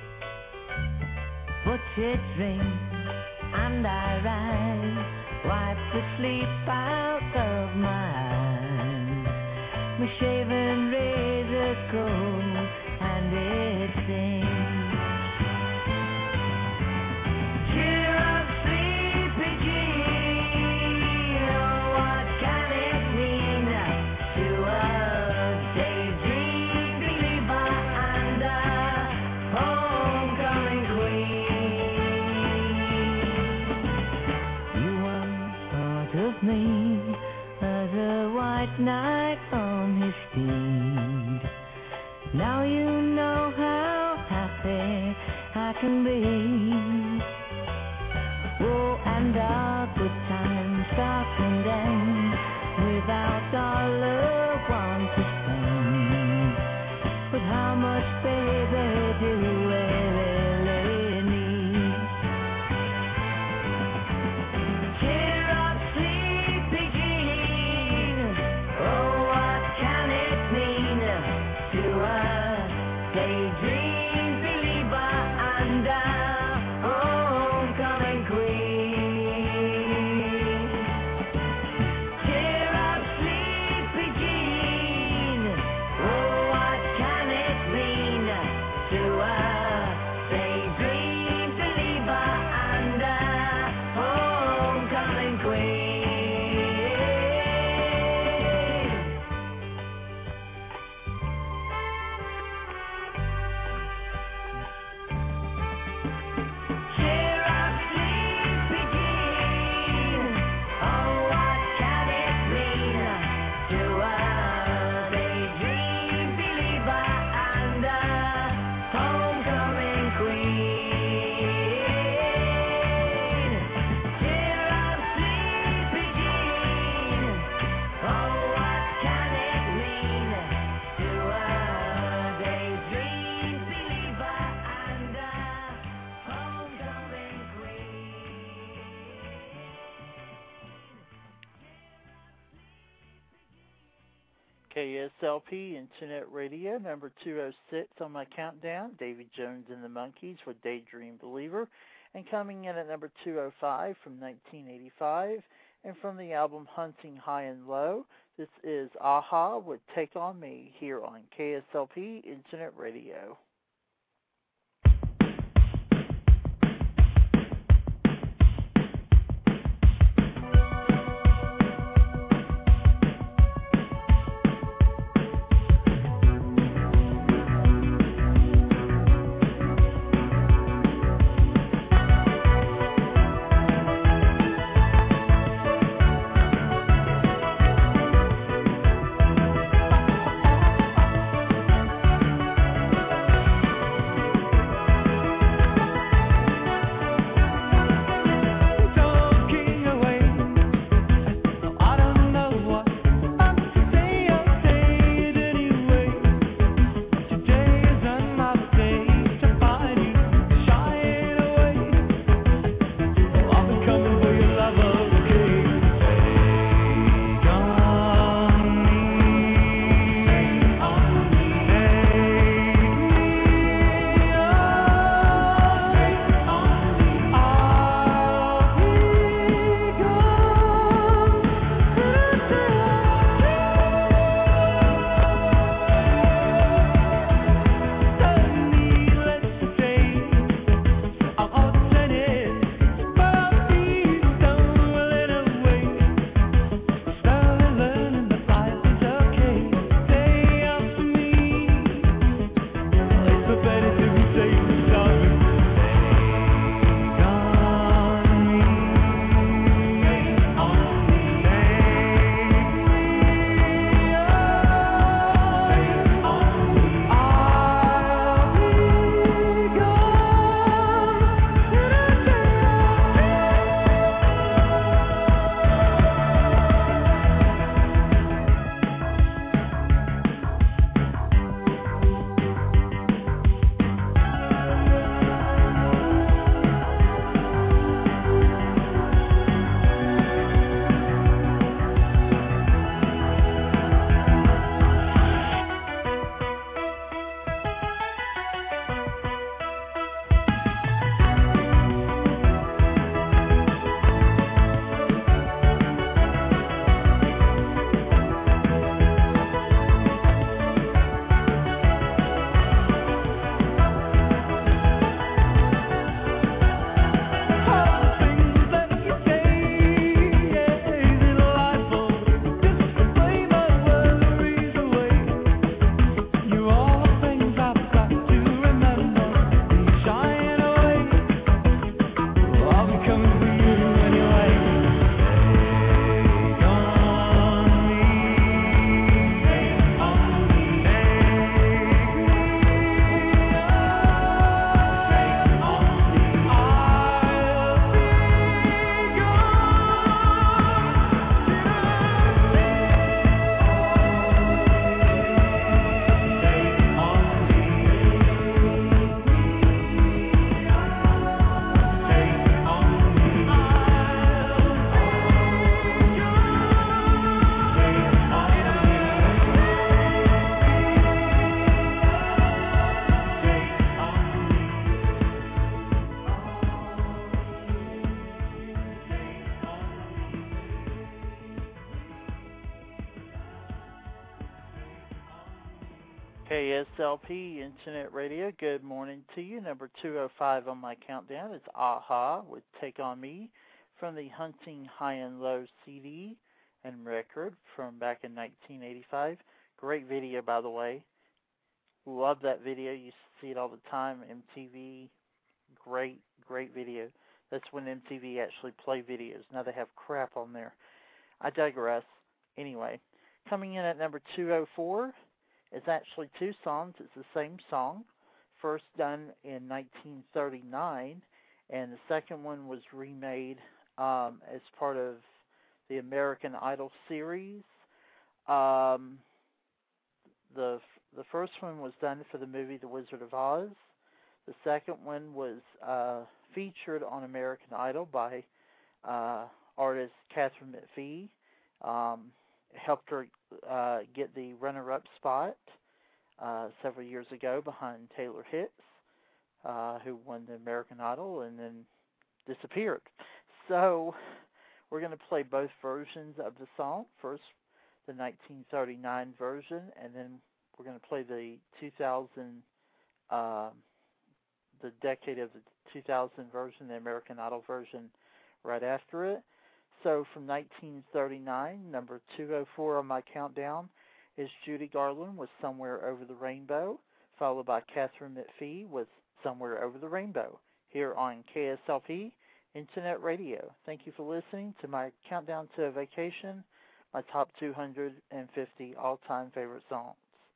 but it rings and I rise, wipe the sleep out of my eyes. My shaven razor's cold and it sings. Cheer up, sleepy Jean, oh, what can it mean to a daydream believer and a homecoming queen? You once thought of me as a white knight on his steed. Now you know how happy I can be. Oh, and our good times start and end without dollar one to spend. But how much, baby, do we really KSLP Internet Radio, number 206 on my countdown, Davy Jones and the Monkees with Daydream Believer. And coming in at number 205 from 1985, and from the album Hunting High and Low, this is Aha with Take On Me here on KSLP Internet Radio. KSLP Internet Radio, good morning to you. Number 205 on my countdown is Aha with Take On Me from the Hunting High and Low CD and record from back in 1985. Great video, by the way. Love that video. You see it all the time. MTV, great video. That's when MTV actually play videos. Now they have crap on there. I digress. Anyway, coming in at number 204 is actually two songs. It's the same song. First done in 1939, and the second one was remade as part of the American Idol series. The first one was done for the movie The Wizard of Oz. The second one was featured on American Idol by artist Katharine McPhee. Helped her get the runner-up spot several years ago behind Taylor Hicks, who won the American Idol and then disappeared. So we're going to play both versions of the song. First, the 1939 version, and then we're going to play the 2000, the decade of the 2000 version, the American Idol version, right after it. So from 1939, number 204 on my countdown is Judy Garland with Somewhere Over the Rainbow, followed by Catherine McPhee with Somewhere Over the Rainbow, here on KSLP Internet Radio. Thank you for listening to my Countdown to a Vacation, my top 250 all-time favorite songs.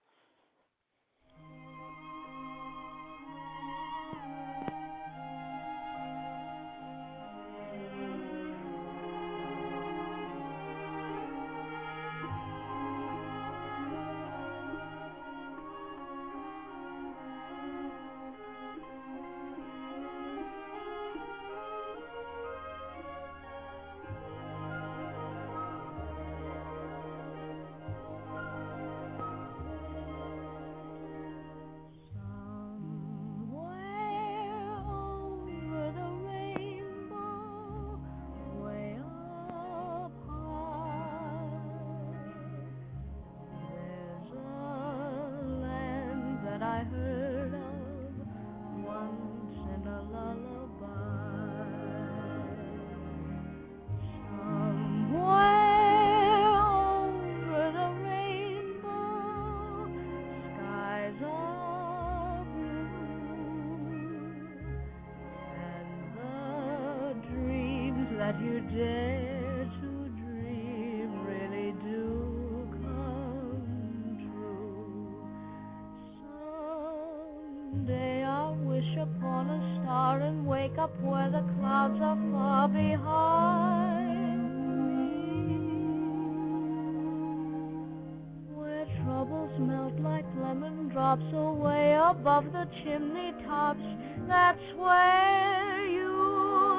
You dare to dream really do come true. Someday I'll wish upon a star and wake up where the clouds are far behind me, where troubles melt like lemon drops away above the chimney tops. That's where you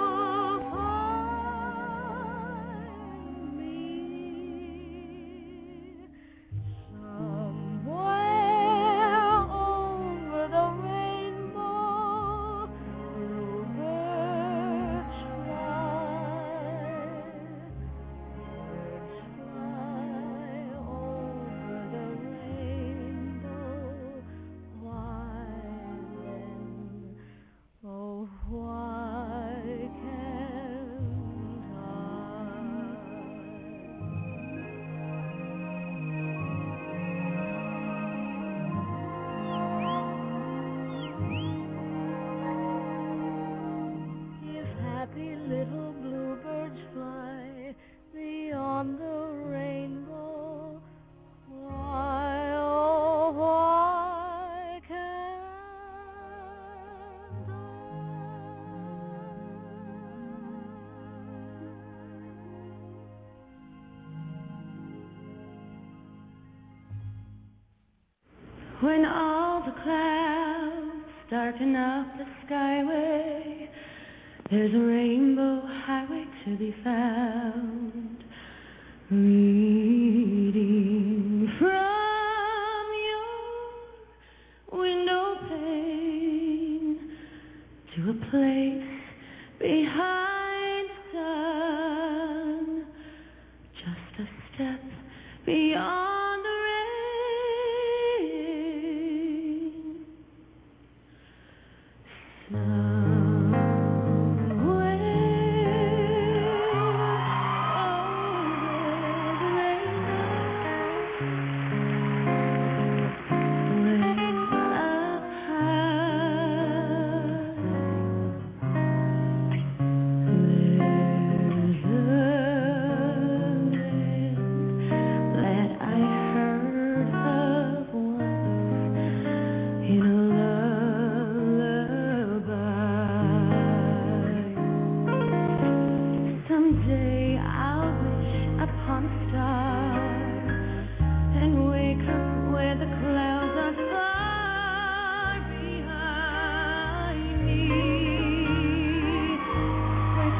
when all the clouds darken up the skyway, there's a rainbow highway to be found, leading from your window pane to a place behind the sun, just a step beyond the rain.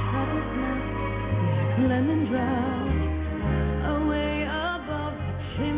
Lemon drops away above the chimney.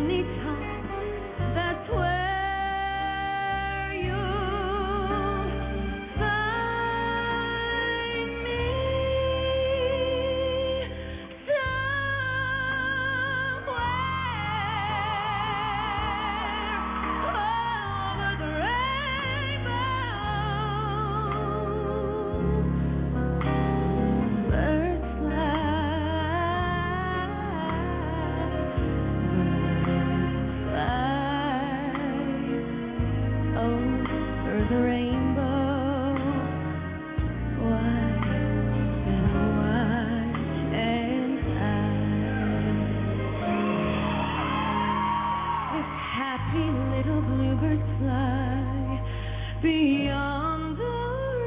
happy little bluebirds fly beyond the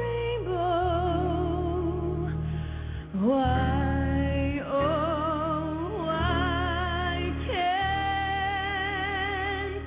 rainbow. Why, oh, why can't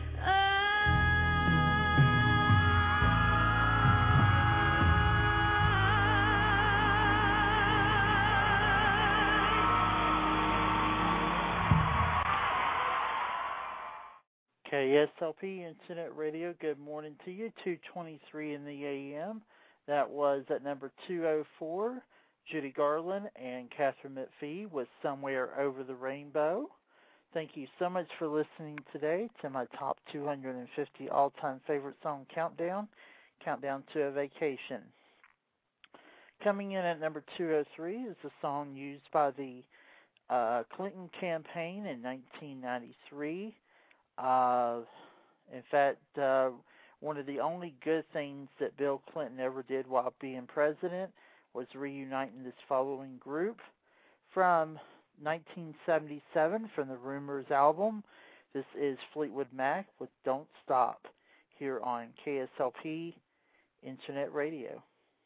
KSLP Internet Radio, good morning to you, 2:23 in the a.m. That was at number 204, Judy Garland and Catherine McPhee with Somewhere Over the Rainbow. Thank you so much for listening today to my top 250 all-time favorite song countdown to a Vacation. Coming in at number 203 is a song used by the Clinton campaign in 1993. In fact, one of the only good things that Bill Clinton ever did while being president was reuniting this following group. From 1977, from the Rumors album, this is Fleetwood Mac with Don't Stop, here on KSLP Internet Radio.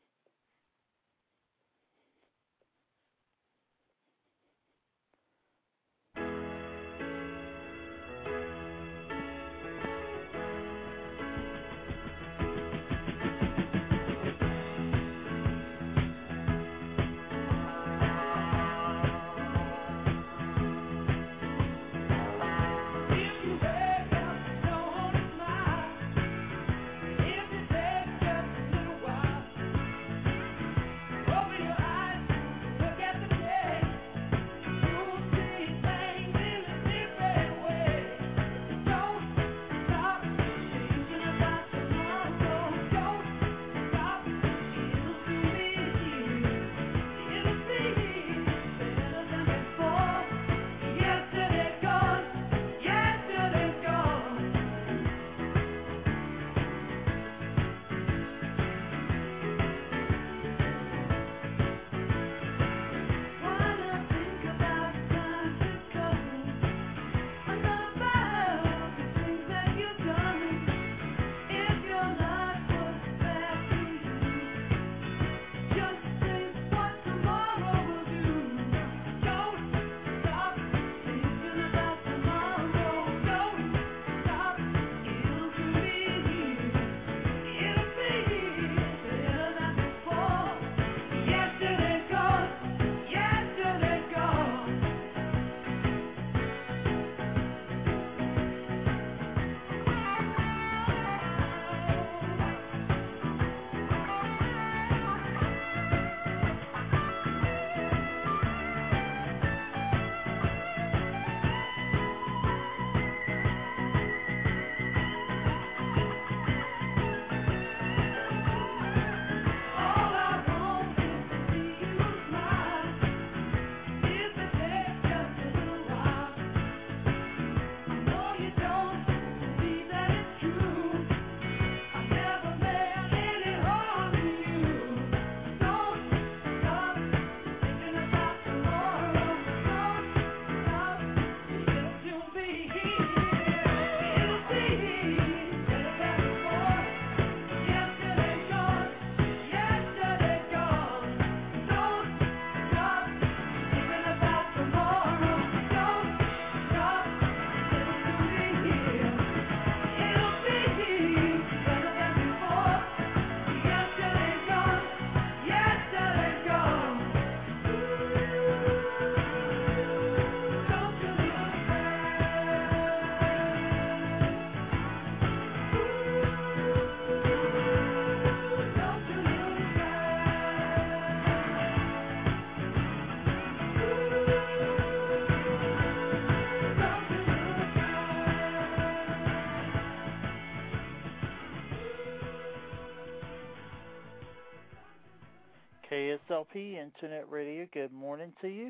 KSLP Internet Radio, good morning to you.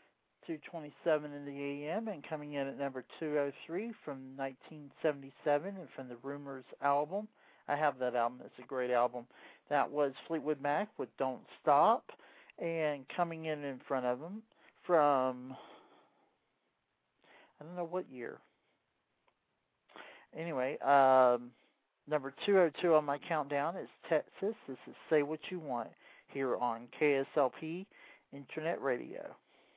2:27 in the a.m. and coming in at number 203 from 1977 and from the Rumors album. I have that album. It's a great album. That was Fleetwood Mac with Don't Stop. And coming in front of them from, I don't know what year. Anyway, number 202 on my countdown is Texas. This is Say What You Want here on KSLP Internet Radio.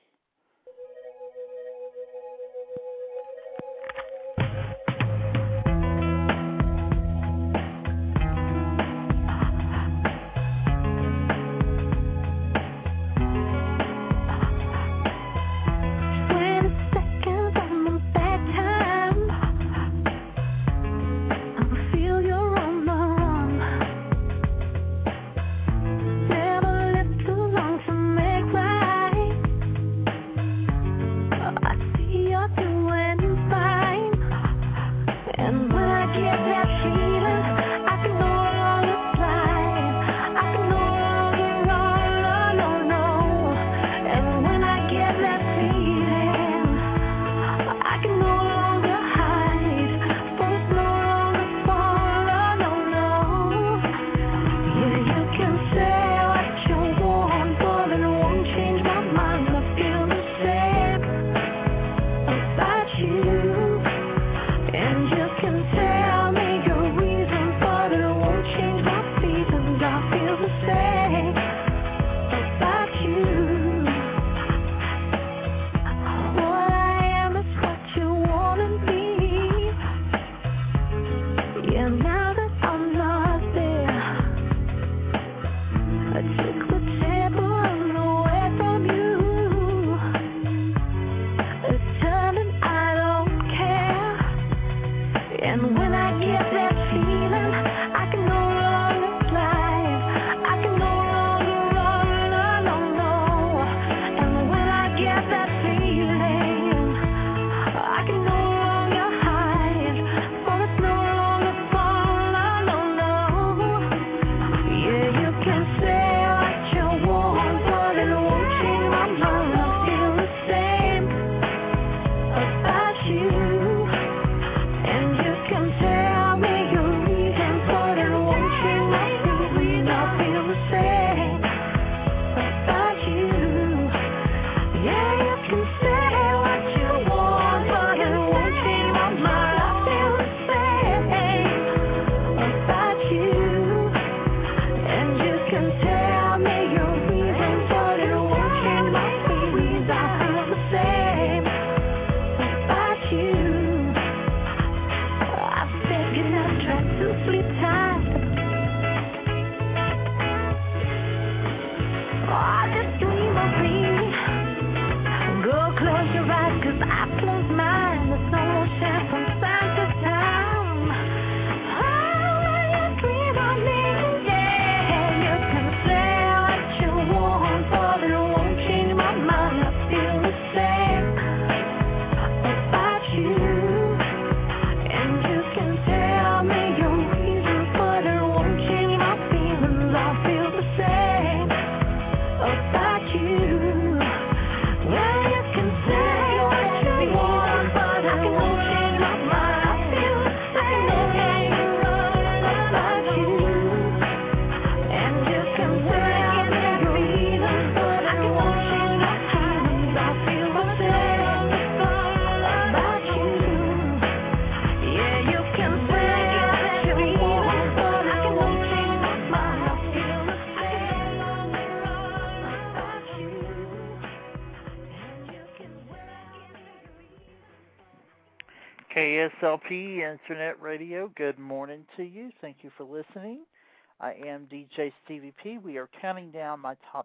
KSLP Internet Radio, good morning to you. Thank you for listening. I am DJ Stevie P. We are counting down my top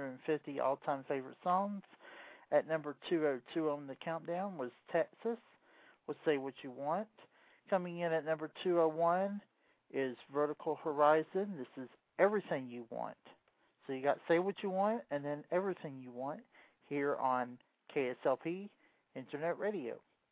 250 all-time favorite songs. At number 202 on the countdown was Texas, with Say What You Want. Coming in at number 201 is Vertical Horizon. This is Everything You Want. So you got Say What You Want and then Everything You Want here on KSLP Internet Radio.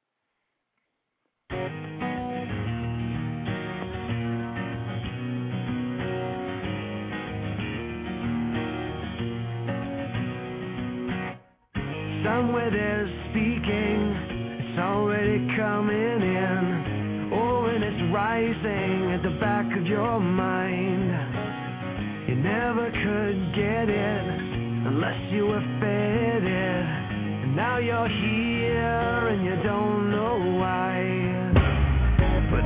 Somewhere there's speaking, it's already coming in. Oh, and it's rising at the back of your mind. You never could get it unless you were fed it. And now you're here and you don't know why. But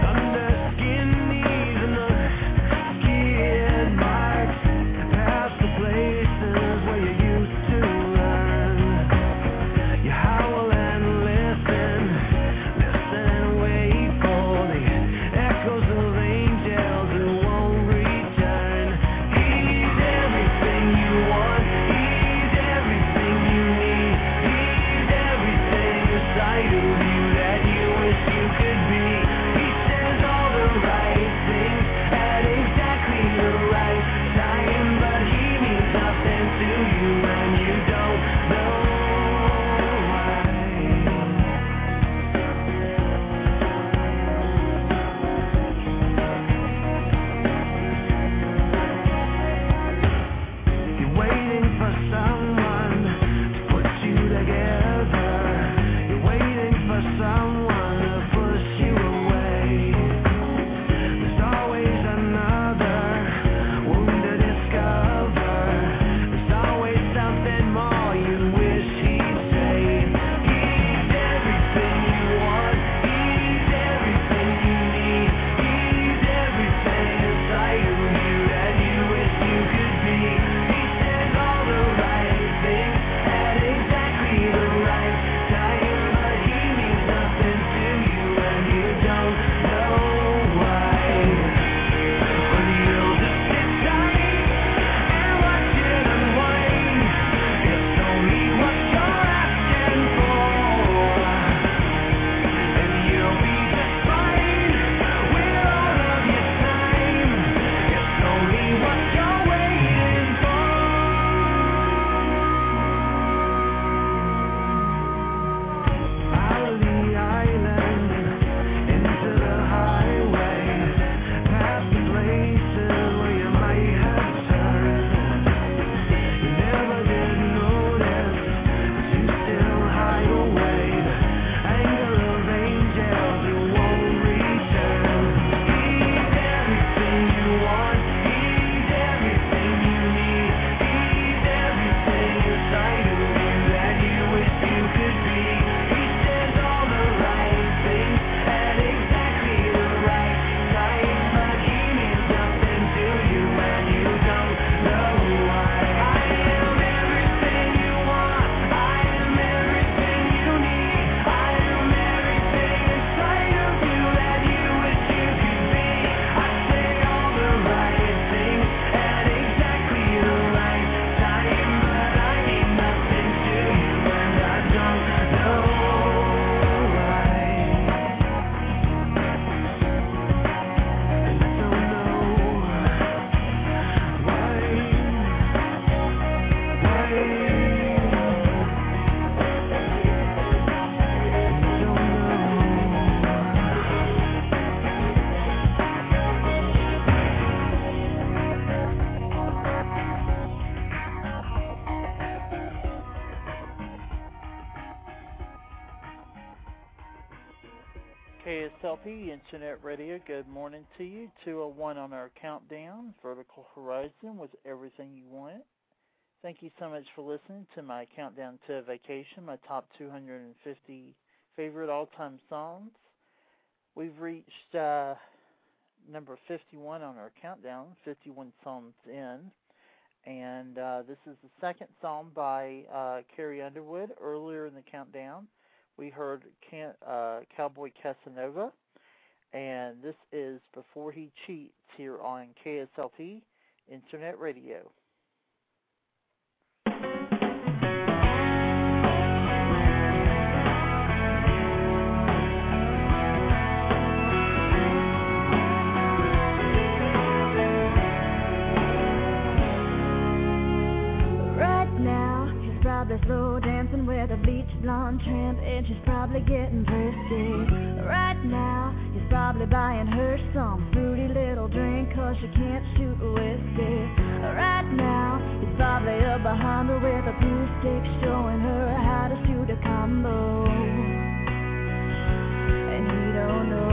KSLP Internet Radio, good morning to you. 2:01 on our countdown. Vertical Horizon was everything you want. Thank you so much for listening to my countdown to vacation, my top 250 favorite all-time songs. We've reached number 51 on our countdown, 51 songs in. And this is the second song by Carrie Underwood. Earlier in the countdown, we heard Cowboy Casanova. And this is Before He Cheats here on KSLP Internet Radio. Probably slow dancing with a bleached blonde tramp, and she's probably getting thirsty. Right now, he's probably buying her some fruity little drink, 'cause she can't shoot whiskey. Right now, he's probably up behind her with a pool stick, showing her how to shoot a combo. And he don't know.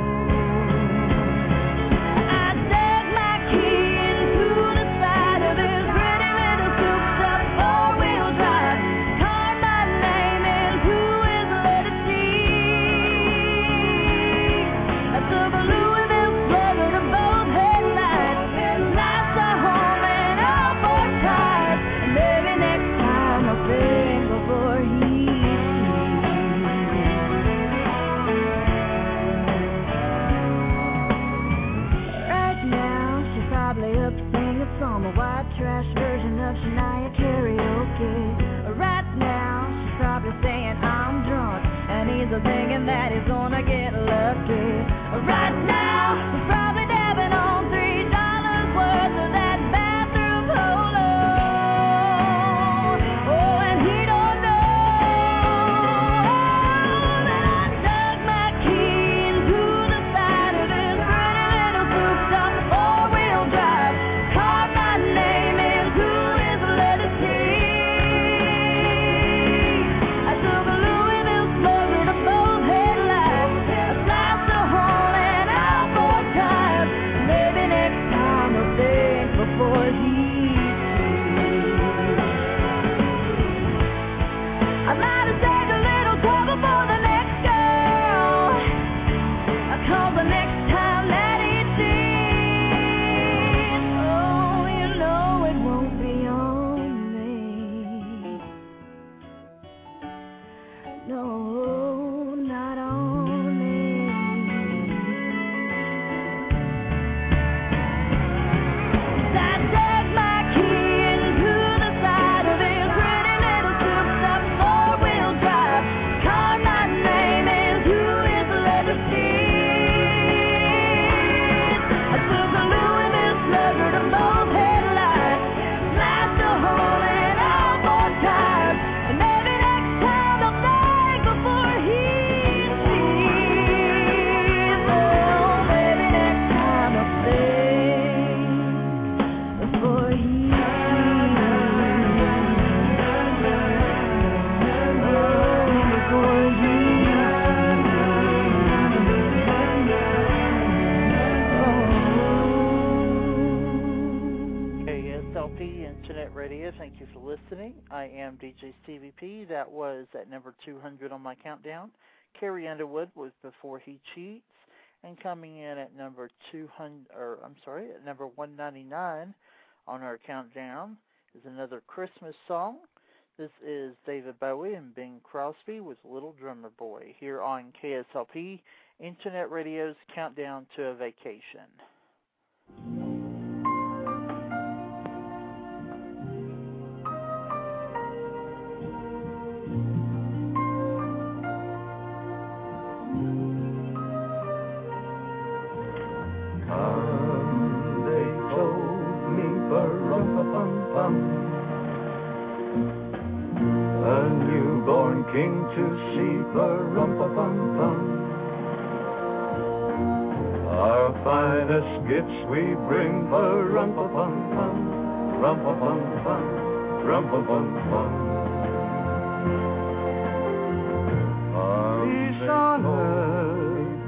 Thinking that he's gonna get lucky. Right now, he's probably dabbing on $3 worth of that bathroom polo. Oh, and he don't know that I dug my key into the side of his pretty little souped-up four-wheel drive, carved my name into his leather seat. I took a Louisville slugger to both headlights, a sliced a hole and out four times. Maybe next time I'll think before he cheats. I might have taken a little trouble for the next girl. I call the next time that he cheats. Oh, you know it won't be on me. No, not on me. I dug my key into the side of his pretty little souped-up four-wheel drive, carved my name into his leather seat. I took a Louisville slugger to both headlights, sliced a hole in all four tires, and maybe next time I'll think before he cheats. Oh, maybe next time I'll think before he cheats. KSLP Internet Radio, thank you for listening. I am DJ Stevie P. That was at number 200 on my countdown. Carrie Underwood was Before He Cheats. And coming in at number 199 on our countdown is another Christmas song. This is David Bowie and Bing Crosby with Little Drummer Boy here on KSLP Internet Radio's Countdown to a Vacation. They told me, ba-rum-pa-pum-pum, a newborn king to see, ba-rum-pa-pum-pum. Our finest gifts we bring, ba-rum-pa-pum-pum, rum-pa-pum-pum, rum-pa-pum-pum. Peace on earth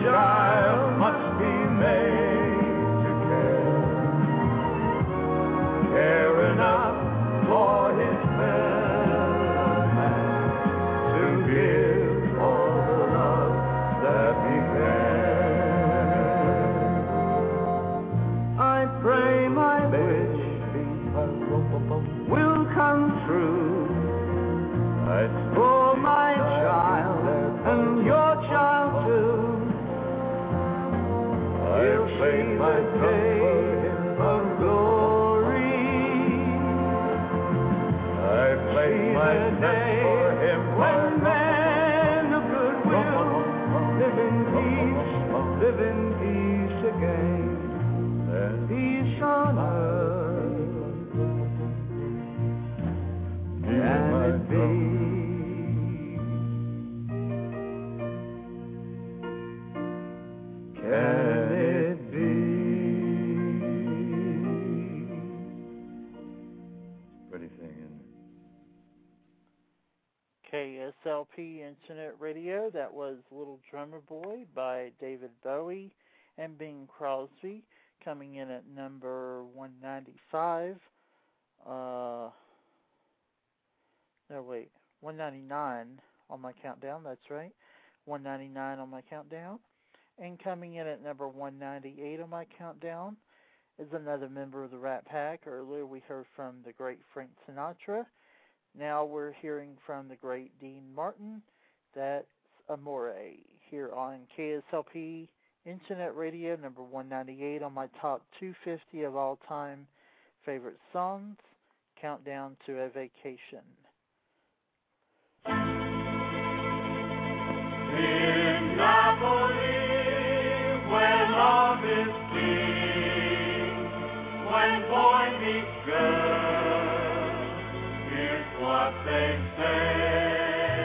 child must be made to care enough for his fellow man, to give all the love that he can. I pray my wish will come true. For my child and your child too. He'll see the day of glory. I play my day for him when men of goodwill live in peace again. And peace on earth. Can it be? Can it be? Pretty thing, isn't it? KSLP Internet Radio. That was Little Drummer Boy by David Bowie and Bing Crosby, coming in at number 195. 199 on my countdown. That's right, 199 on my countdown. And coming in at number 198 on my countdown is another member of the Rat Pack. Earlier we heard from the great Frank Sinatra. Now we're hearing from the great Dean Martin. That's Amore here on KSLP Internet Radio, number 198 on my top 250 of all time favorite songs. Countdown to a Vacation. In Napoli, where love is king, when boy meets girl, here's what they say.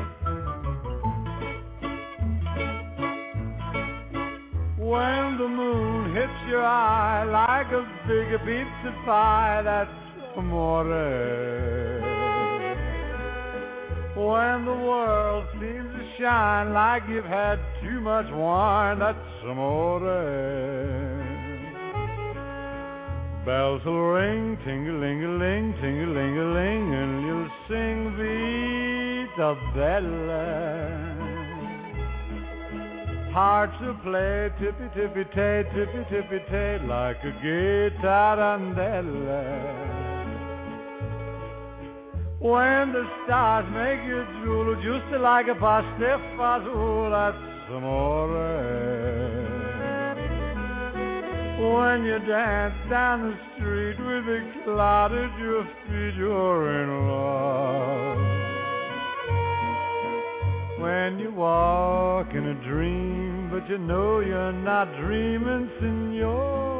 When the moon hits your eye like a big pizza pie, that's amore. When the world seems to shine like you've had too much wine, that's amore. Bells will ring, ting-a-ling-a-ling, ting-a-ling-a-ling, and you'll sing Vita Bella. Hearts will play tippy-tippy-tay, tippy-tippy-tay, like a gay tarantella. When the stars make you drool, just like a pastifazool, that's amore. When you dance down the street with a cloud at your feet, you're in love. When you walk in a dream, but you know you're not dreaming, signore.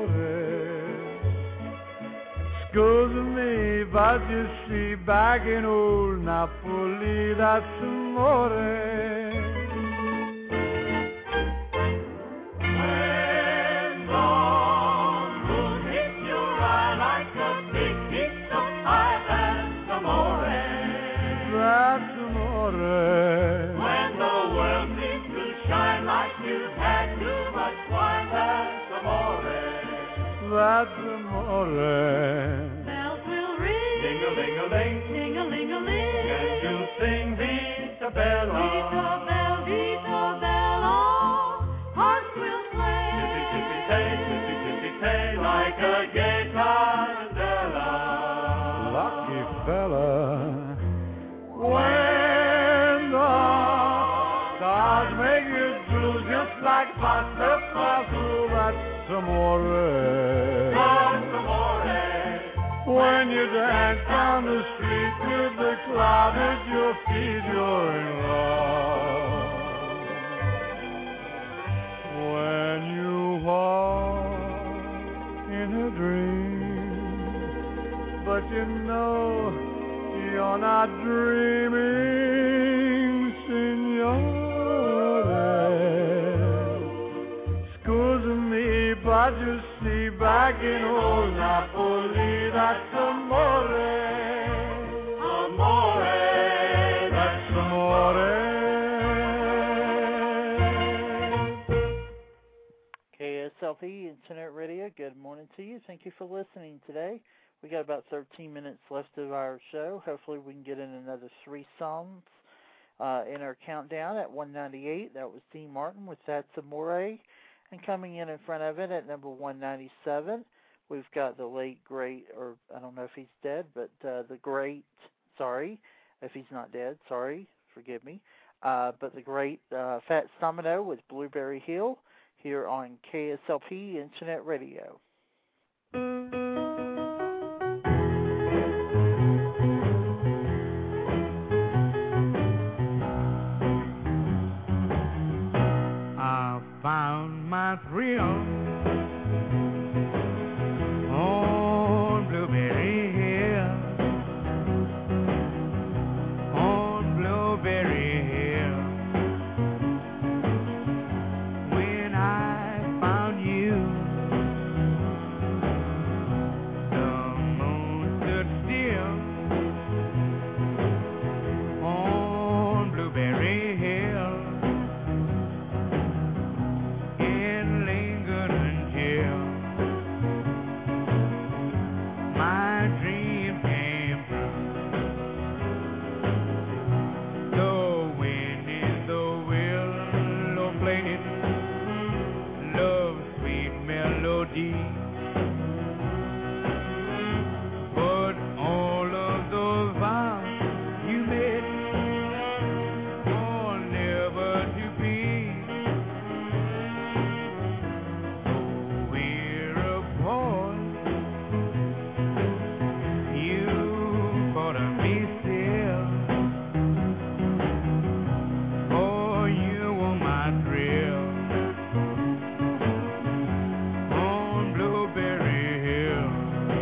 Scusa me, but you see, back in old Napoli, that's amore. When the moon hits your eye like a big piece of pie, that's amore. That's amore. When the world seems to shine like you've had too much wine, that's amore. That's amore. Bells will ring, Ding-a-ling-a-ling, ding-a-ling-a-ling, and you'll sing Vita Bella. Vita Bella, hearts will play. Tippy-tippy-tay, like a gay tarantella. Lucky fella. When the stars make you drool just like pasta fazool, that's amore. That's amore. When you dance down the street with the cloud at your feet, you're in love. When you walk in a dream, but you know you're not dreaming, signore. Scusa me, but you see, back in old Napoli, that's amore. Amore, that's amore. morning to you. Thank you for listening today. We got about 13 minutes left of our show. Hopefully we can get in another 3 songs in our countdown. At 198, that was Dean Martin with That's Amore. And coming in front of it at number 197, we've got the late, great, or I don't know if he's dead, but the great, sorry, if he's not dead, sorry, forgive me, but the great Fats Domino with Blueberry Hill here on KSLP Internet Radio. I found my thrill on Blueberry Hill, on Blueberry Hill. When I found you, the moon stood still on Blueberry Hill. And lingered until my dream came true. The wind in the willow played love's sweet melody, but all of those vows you made are never to be. We're apart. You caught me still, for you were my thrill on Blueberry Hill.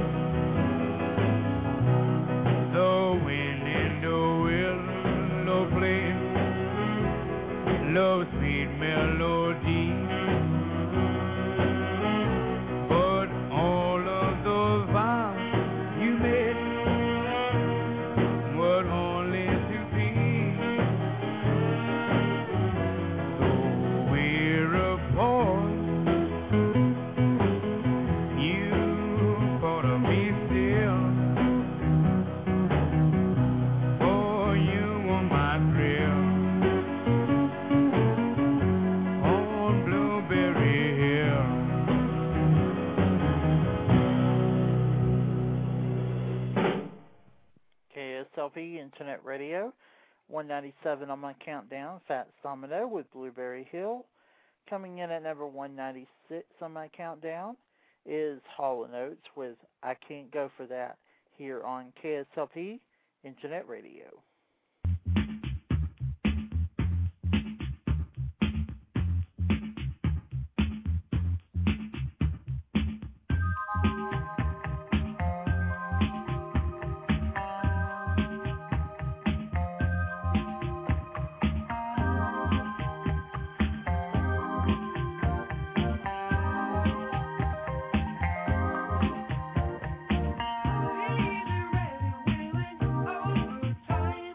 The wind in the willow played love's sweet melody, but all of those vows you made were only to be. So we're apart. You caught me still, for you were my thrill on Blueberry Hill. KSLP Internet Radio, 197 on my countdown, Fats Domino with Blueberry Hill. Coming in at number 196 on my countdown is Hall & Oates with I Can't Go For That here on KSLP Internet Radio. Ready, oh,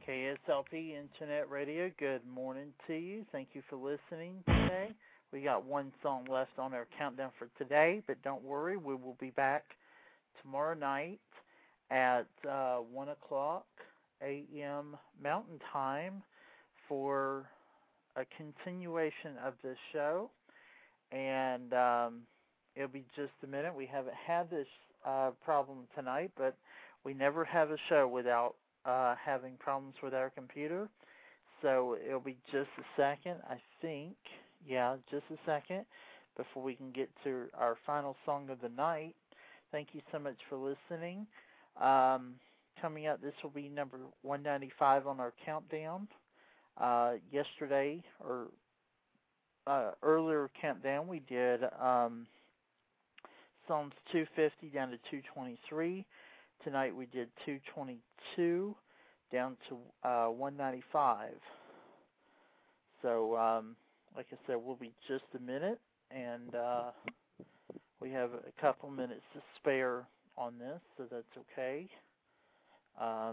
KSLP Internet Radio, good morning to you. Thank you for listening today. We got one song left on our countdown for today, but don't worry, we will be back tomorrow night at 1 o'clock a.m. Mountain Time for a continuation of this show. And it'll be just a minute. We haven't had this problem tonight, but we never have a show without having problems with our computer. So it'll be just a second, I think. Yeah, just a second before we can get to our final song of the night. Thank you so much for listening. Coming up, this will be number 195 on our countdown. Yesterday, or earlier countdown, we did Psalms 250 down to 223. Tonight we did 222 down to 195. So, like I said, we'll be just a minute, and we have a couple minutes to spare on this, so that's okay. I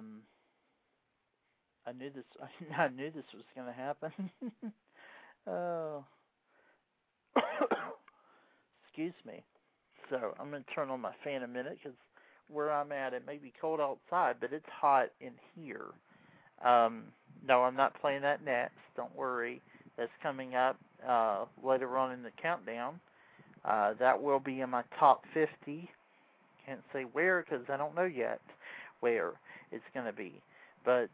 knew this. I knew this was going to happen. Oh, excuse me. So I'm going to turn on my fan a minute because where I'm at, it may be cold outside, but it's hot in here. No, I'm not playing that next. Don't worry. That's coming up later on in the countdown. That will be in my top 50. Can't say where because I don't know yet where it's going to be. But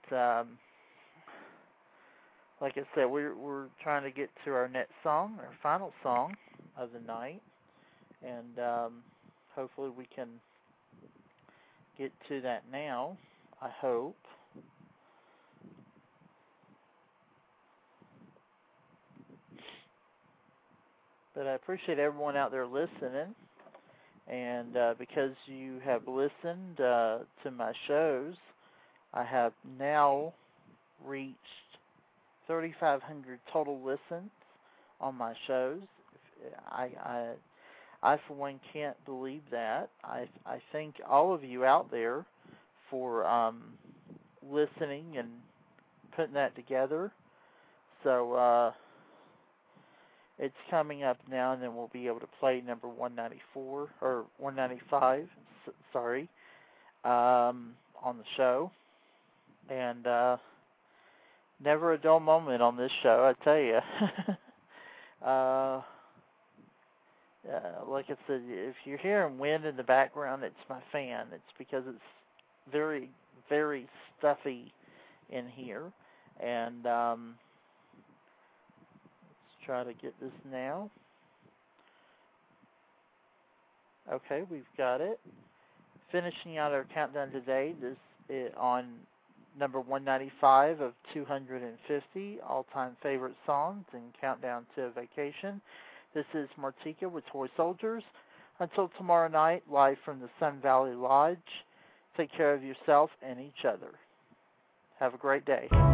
like I said, we're trying to get to our next song, our final song of the night, and hopefully we can get to that now. I hope. But I appreciate everyone out there listening, and because you have listened to my shows, I have now reached 3,500 total listens on my shows. I for one can't believe that. I thank all of you out there for listening and putting that together. So it's coming up now, and then we'll be able to play number 194 or 195. Sorry, on the show. And never a dull moment on this show, I tell you. Like I said, if you're hearing wind in the background, it's my fan. It's because it's very, very stuffy in here. And let's try to get this now. Okay, we've got it. Finishing out our countdown today, this is on number 195 of 250 all-time favorite songs and Countdown to Vacation. This is Martika with Toy Soldiers. Until tomorrow night, live from the Sun Valley Lodge, take care of yourself and each other. Have a great day.